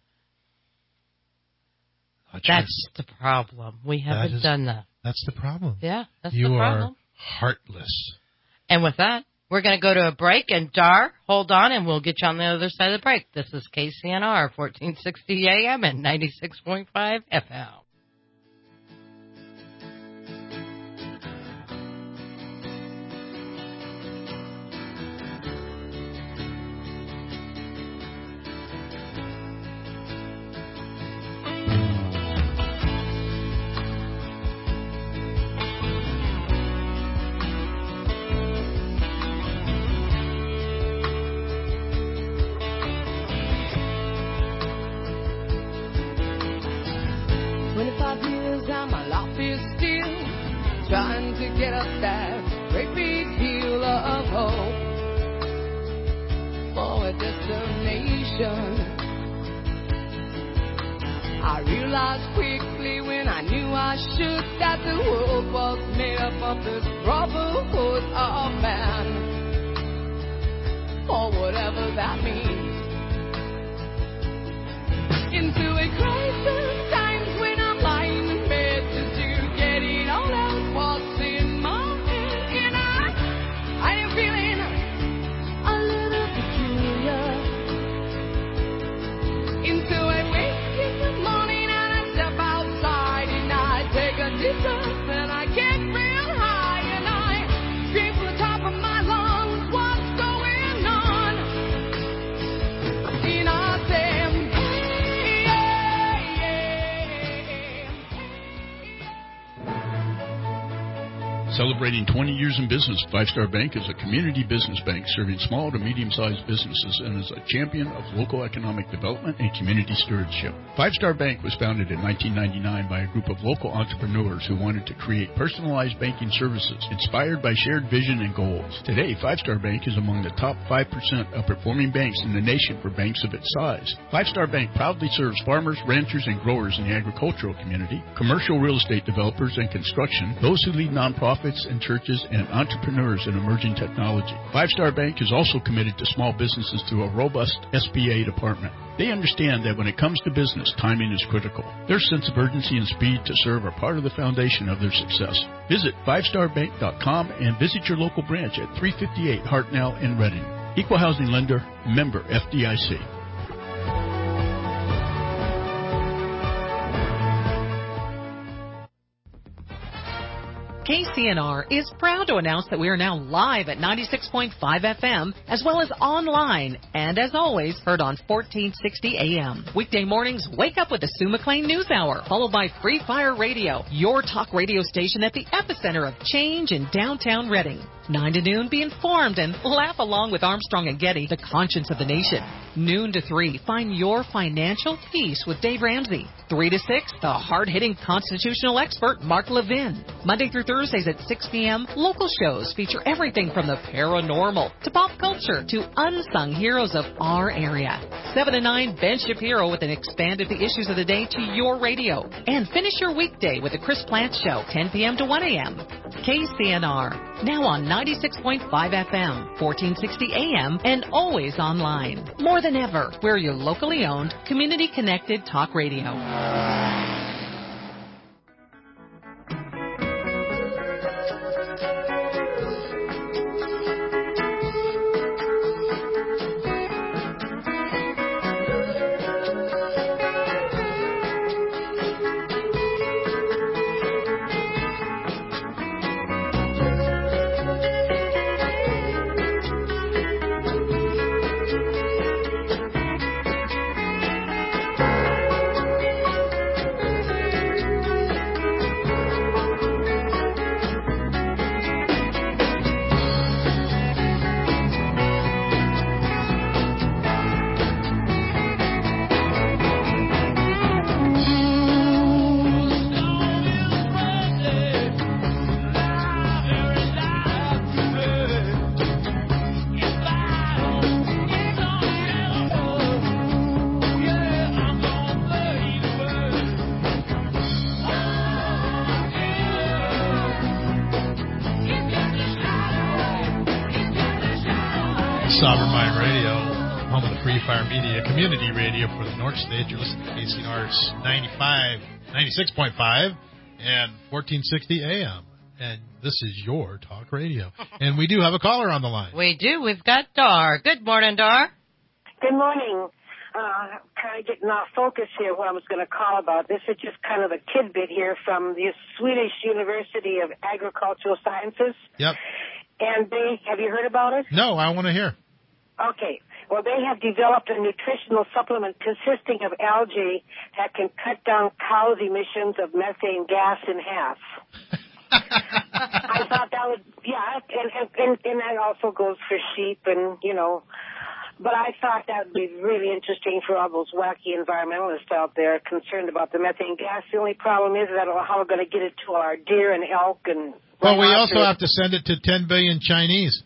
That's the problem. We haven't done that. That's the problem. Yeah, that's the problem. You are heartless. And with that, we're going to go to a break. And Dar, hold on, and we'll get you on the other side of the break. This is KCNR, 1460 AM and 96.5 FM. I realized quickly when I knew I should that the world was made up of this brotherhood of man, or whatever that means. Into a crisis, times when I'm lying in bed just to get it all out what's in my head, and I am feeling a little peculiar. Into a wake in the morning and I step outside and I take a deep breath and I get real high and I scream from the top of my lungs, what Celebrating 20 years in business, Five Star Bank is a community business bank serving small to medium-sized businesses and is a champion of local economic development and community stewardship. Five Star Bank was founded in 1999 by a group of local entrepreneurs who wanted to create personalized banking services inspired by shared vision and goals. Today, Five Star Bank is among the top 5% of performing banks in the nation for banks of its size. Five Star Bank proudly serves farmers, ranchers, and growers in the agricultural community, commercial real estate developers and construction, those who lead nonprofits and churches, and entrepreneurs in emerging technology. Five Star Bank is also committed to small businesses through a robust SBA department. They understand that when it comes to business, timing is critical. Their sense of urgency and speed to serve are part of the foundation of their success. Visit fivestarbank.com and visit your local branch at 358 Hartnell in Reading. Equal housing lender, member FDIC. KCNR is proud to announce that we are now live at 96.5 FM, as well as online, and as always, heard on 1460 AM. Weekday mornings, wake up with the Sue McLean News Hour, followed by Free Fire Radio, your talk radio station at the epicenter of change in downtown Reading. 9 to noon, be informed and laugh along with Armstrong and Getty, the conscience of the nation. Noon to 3, find your financial peace with Dave Ramsey. 3 to 6, the hard-hitting constitutional expert, Mark Levin. Monday through Thursdays at 6 p.m., local shows feature everything from the paranormal to pop culture to unsung heroes of our area. 7 to 9, Ben Shapiro with an expanded the issues of the day to your radio. And finish your weekday with the Chris Plant Show, 10 p.m. to 1 a.m. KCNR, now on 96.5 FM, 1460 AM, and always online. More than ever, we're your locally owned, community-connected talk radio. Sovereign Mind Radio, home of the Free Fire Media, community radio for the North State. You're listening to KCNR's 96.5 and 1460 AM. And this is your talk radio. And we do have a caller on the line. We do. We've got Dar. Good morning, Dar. Good morning. Kind of getting off focus here, what I was going to call about. This is just kind of a tidbit here from the Swedish University of Agricultural Sciences. Yep. And have you heard about it? No, I want to hear. Okay. Well, they have developed a nutritional supplement consisting of algae that can cut down cows' emissions of methane gas in half. I thought that would, yeah, and that also goes for sheep and, you know, but I thought that would be really interesting for all those wacky environmentalists out there concerned about the methane gas. The only problem is that how we're going to get it to our deer and elk and... Well, we also have to send it to 10 billion Chinese.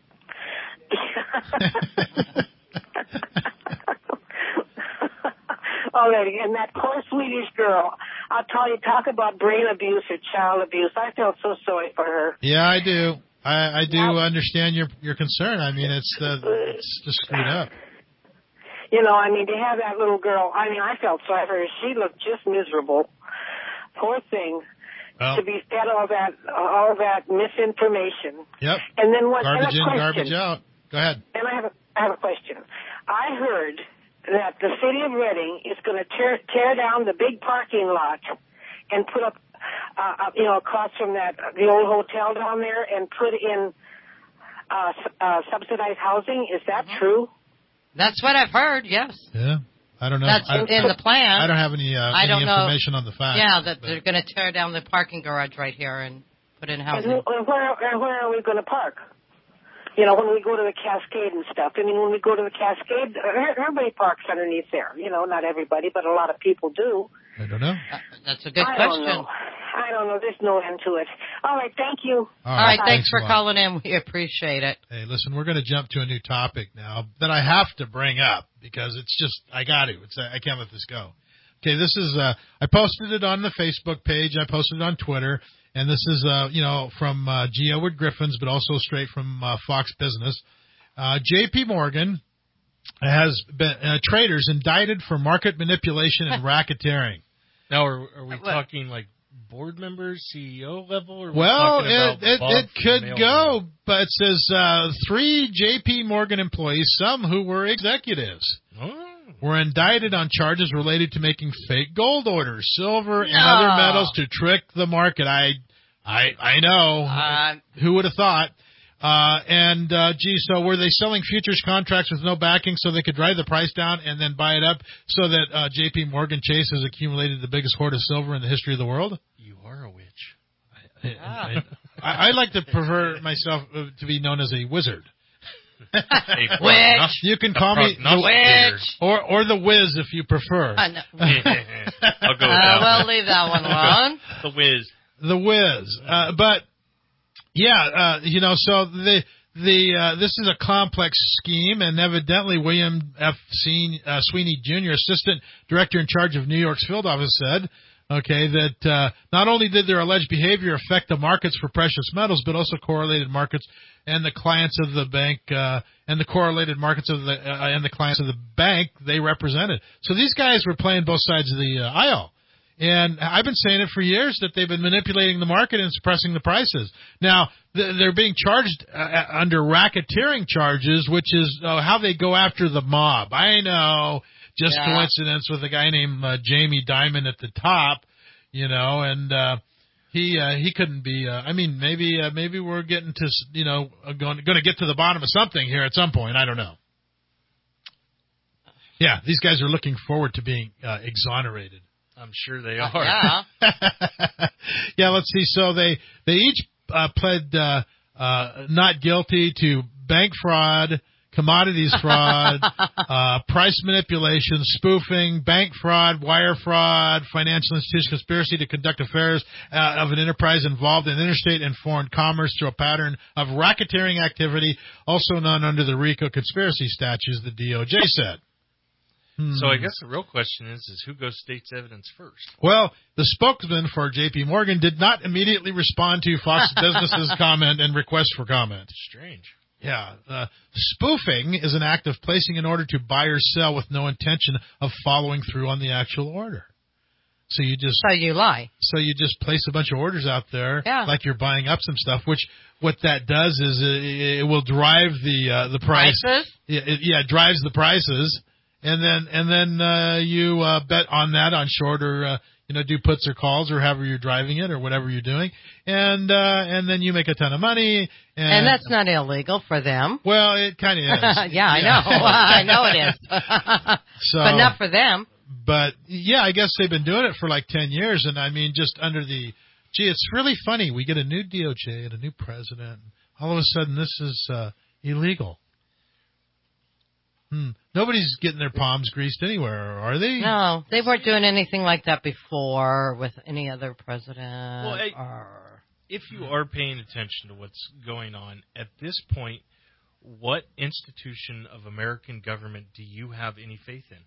Already, and that poor Swedish girl, I'll tell you, talk about brain abuse or child abuse. I felt so sorry for her. Yeah, I do. I do understand your concern. I mean, it's just screwed up. You know, I mean, to have that little girl, I mean, I felt sorry for her. She looked just miserable. Poor thing. Well, to be fed all that misinformation. Yep. And then what? Garbage in, question. garbage out. Go ahead. And I have a question. I heard that the city of Reading is going to tear down the big parking lot and put up, across from the old hotel down there, and put in subsidized housing. Is that true? That's what I've heard. Yes. Yeah. I don't know. That's in the plan. I don't have any information on the fact. Yeah, that they're going to tear down the parking garage right here and put in And housing. where are we going to park? You know, when we go to the Cascade and stuff. I mean, when we go to the Cascade, everybody parks underneath there. You know, not everybody, but a lot of people do. I don't know. That's a good I question. don't know. There's no end to it. All right, thank you. All right, thanks for calling in. We appreciate it. Hey, listen, we're going to jump to a new topic now that I have to bring up because it's just, I got to. I can't let this go. Okay, this is, I posted it on the Facebook page. I posted it on Twitter. And this is, from G. Edward Griffins, but also straight from Fox Business. J.P. Morgan has been traders indicted for market manipulation and racketeering. Now, are we talking like board members, CEO level? Or well, it could go, but it says 3 J.P. Morgan employees, some who were executives, were indicted on charges related to making fake gold orders, silver, and other metals to trick the market. I know. Who would have thought? So were they selling futures contracts with no backing so they could drive the price down and then buy it up so that J.P. Morgan Chase has accumulated the biggest hoard of silver in the history of the world? You are a witch. I like to prefer myself to be known as a wizard. Witch. You can call me the witch, or the whiz if you prefer. I'll go with that. We'll leave that one alone. The whiz. But yeah, so this is a complex scheme, and evidently William F. Sweeney Jr., Assistant Director in charge of New York's field office, said, that not only did their alleged behavior affect the markets for precious metals, but also correlated markets and the clients of the bank and the correlated markets of the and the clients of the bank they represented. So these guys were playing both sides of the aisle. And I've been saying it for years that they've been manipulating the market and suppressing the prices. Now, they're being charged under racketeering charges, which is how they go after the mob. I know, just coincidence with a guy named Jamie Dimon at the top, and he couldn't be. Maybe we're getting to, going to get to the bottom of something here at some point. I don't know. Yeah, these guys are looking forward to being exonerated. I'm sure they are. Yeah, let's see. So they each pled not guilty to bank fraud, commodities fraud, price manipulation, spoofing, bank fraud, wire fraud, financial institution conspiracy to conduct affairs of an enterprise involved in interstate and foreign commerce through a pattern of racketeering activity, also known under the RICO conspiracy statutes, the DOJ said. So I guess the real question is who goes state's evidence first? Well, the spokesman for J.P. Morgan did not immediately respond to Fox Business's comment and request for comment. Strange. Yeah. Spoofing is an act of placing an order to buy or sell with no intention of following through on the actual order. So you lie. So you just place a bunch of orders out there, like you're buying up some stuff. Which what that does is it will drive the price. Prices? It drives the prices. And then you bet on that on short or do puts or calls or however you're driving it or whatever you're doing, and then you make a ton of money. And that's not illegal for them. Well, it kind of is. Yeah, I know. I know it is. But not for them. But yeah, I guess they've been doing it for like 10 years, and I mean, just under the it's really funny. We get a new DOJ and a new president, and all of a sudden this is illegal. Nobody's getting their palms greased anywhere, are they? No, they weren't doing anything like that before with any other president. Well, if you are paying attention to what's going on, at this point, what institution of American government do you have any faith in?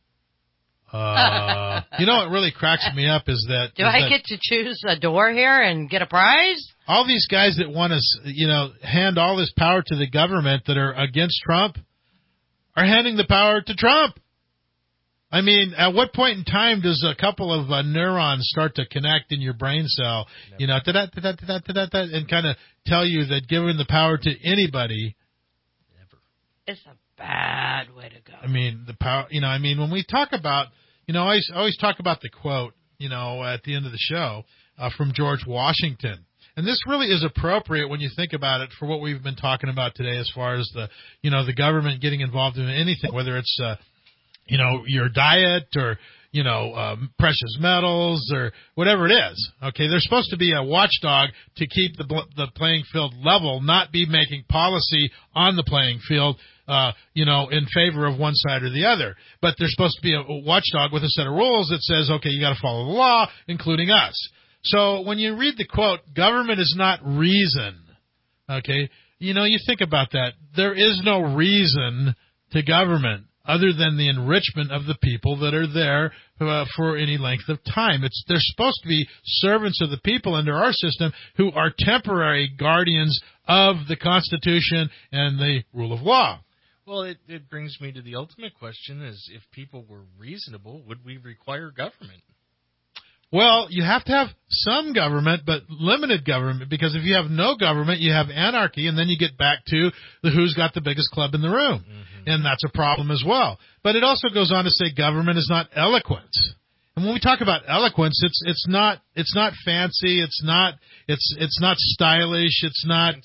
What really cracks me up is that... Do I get to choose a door here and get a prize? All these guys that want to, hand all this power to the government that are against Trump are handing the power to Trump. I mean, at what point in time does a couple of neurons start to connect in your brain cell, and kind of tell you that giving the power to anybody... Never. It's a bad way to go. I mean, the power, when we talk about, I always talk about the quote, at the end of the show from George Washington. And this really is appropriate when you think about it for what we've been talking about today as far as the government getting involved in anything, whether it's, your diet or, precious metals or whatever it is. Okay, there's supposed to be a watchdog to keep the playing field level, not be making policy on the playing field, in favor of one side or the other. But there's supposed to be a watchdog with a set of rules that says, okay, you got to follow the law, including us. So when you read the quote, government is not reason, okay, you think about that. There is no reason to government other than the enrichment of the people that are there for any length of time. They're supposed to be servants of the people under our system who are temporary guardians of the Constitution and the rule of law. Well, it brings me to the ultimate question is, if people were reasonable, would we require government? Well, you have to have some government, but limited government, because if you have no government, you have anarchy, and then you get back to the who's got the biggest club in the room. Mm-hmm. And that's a problem as well. But it also goes on to say government is not eloquence. And when we talk about eloquence, it's not fancy, it's not stylish, it's not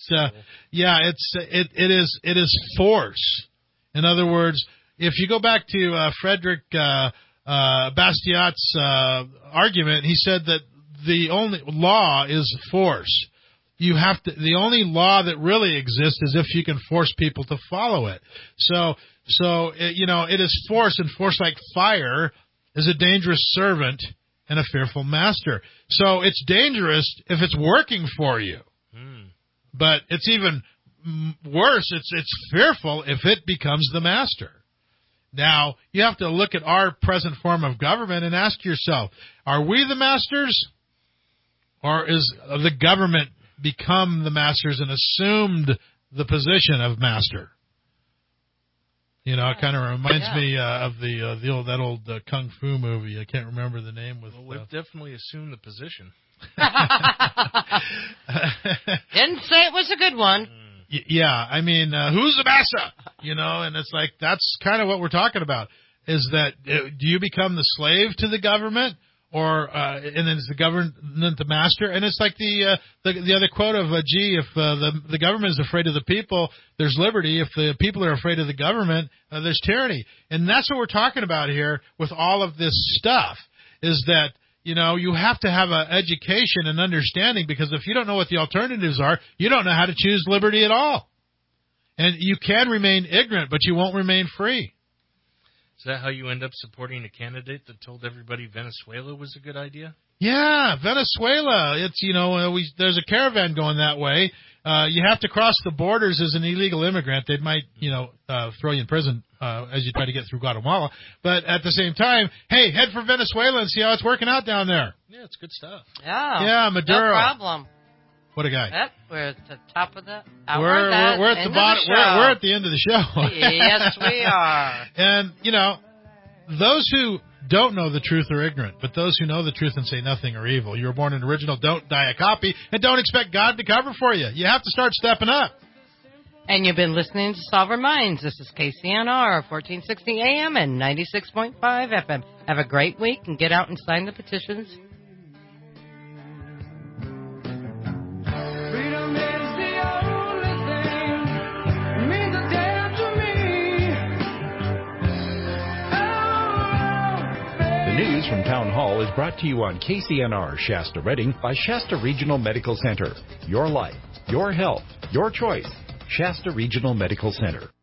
it is force. In other words, if you go back to Frederick Bastiat's argument, he said that the only law is force. The only law that really exists is if you can force people to follow it. So it is force, and force like fire is a dangerous servant and a fearful master. So it's dangerous if it's working for you. But it's even worse, it's fearful if it becomes the master. Now, you have to look at our present form of government and ask yourself, are we the masters, or is the government become the masters and assumed the position of master? It kind of reminds me of that old Kung Fu movie. I can't remember the name. We've definitely assumed the position. Didn't say it was a good one. Yeah, I mean, who's the master? And it's like, that's kind of what we're talking about, is that do you become the slave to the government, or and then is the government the master? And it's like the other quote of if the government is afraid of the people, there's liberty. If the people are afraid of the government, there's tyranny. And that's what we're talking about here with all of this stuff, is that you have to have an education and understanding, because if you don't know what the alternatives are, you don't know how to choose liberty at all. And you can remain ignorant, but you won't remain free. Is that how you end up supporting a candidate that told everybody Venezuela was a good idea? Yeah, Venezuela. It's, there's a caravan going that way. You have to cross the borders as an illegal immigrant. They might, throw you in prison as you try to get through Guatemala. But at the same time, hey, head for Venezuela and see how it's working out down there. Yeah, it's good stuff. Yeah, Maduro. No problem. What a guy. Yep, we're at the top of the hour. We're at the bottom. We're at the end of the show. Yes, we are. And, those who don't know the truth are ignorant, but those who know the truth and say nothing are evil. You were born an original, don't die a copy, and don't expect God to cover for you. You have to start stepping up. And you've been listening to Solver Minds. This is KCNR, 1460 AM and 96.5 FM. Have a great week and get out and sign the petitions. News from Town Hall is brought to you on KCNR Shasta Redding by Shasta Regional Medical Center. Your life, your health, your choice. Shasta Regional Medical Center.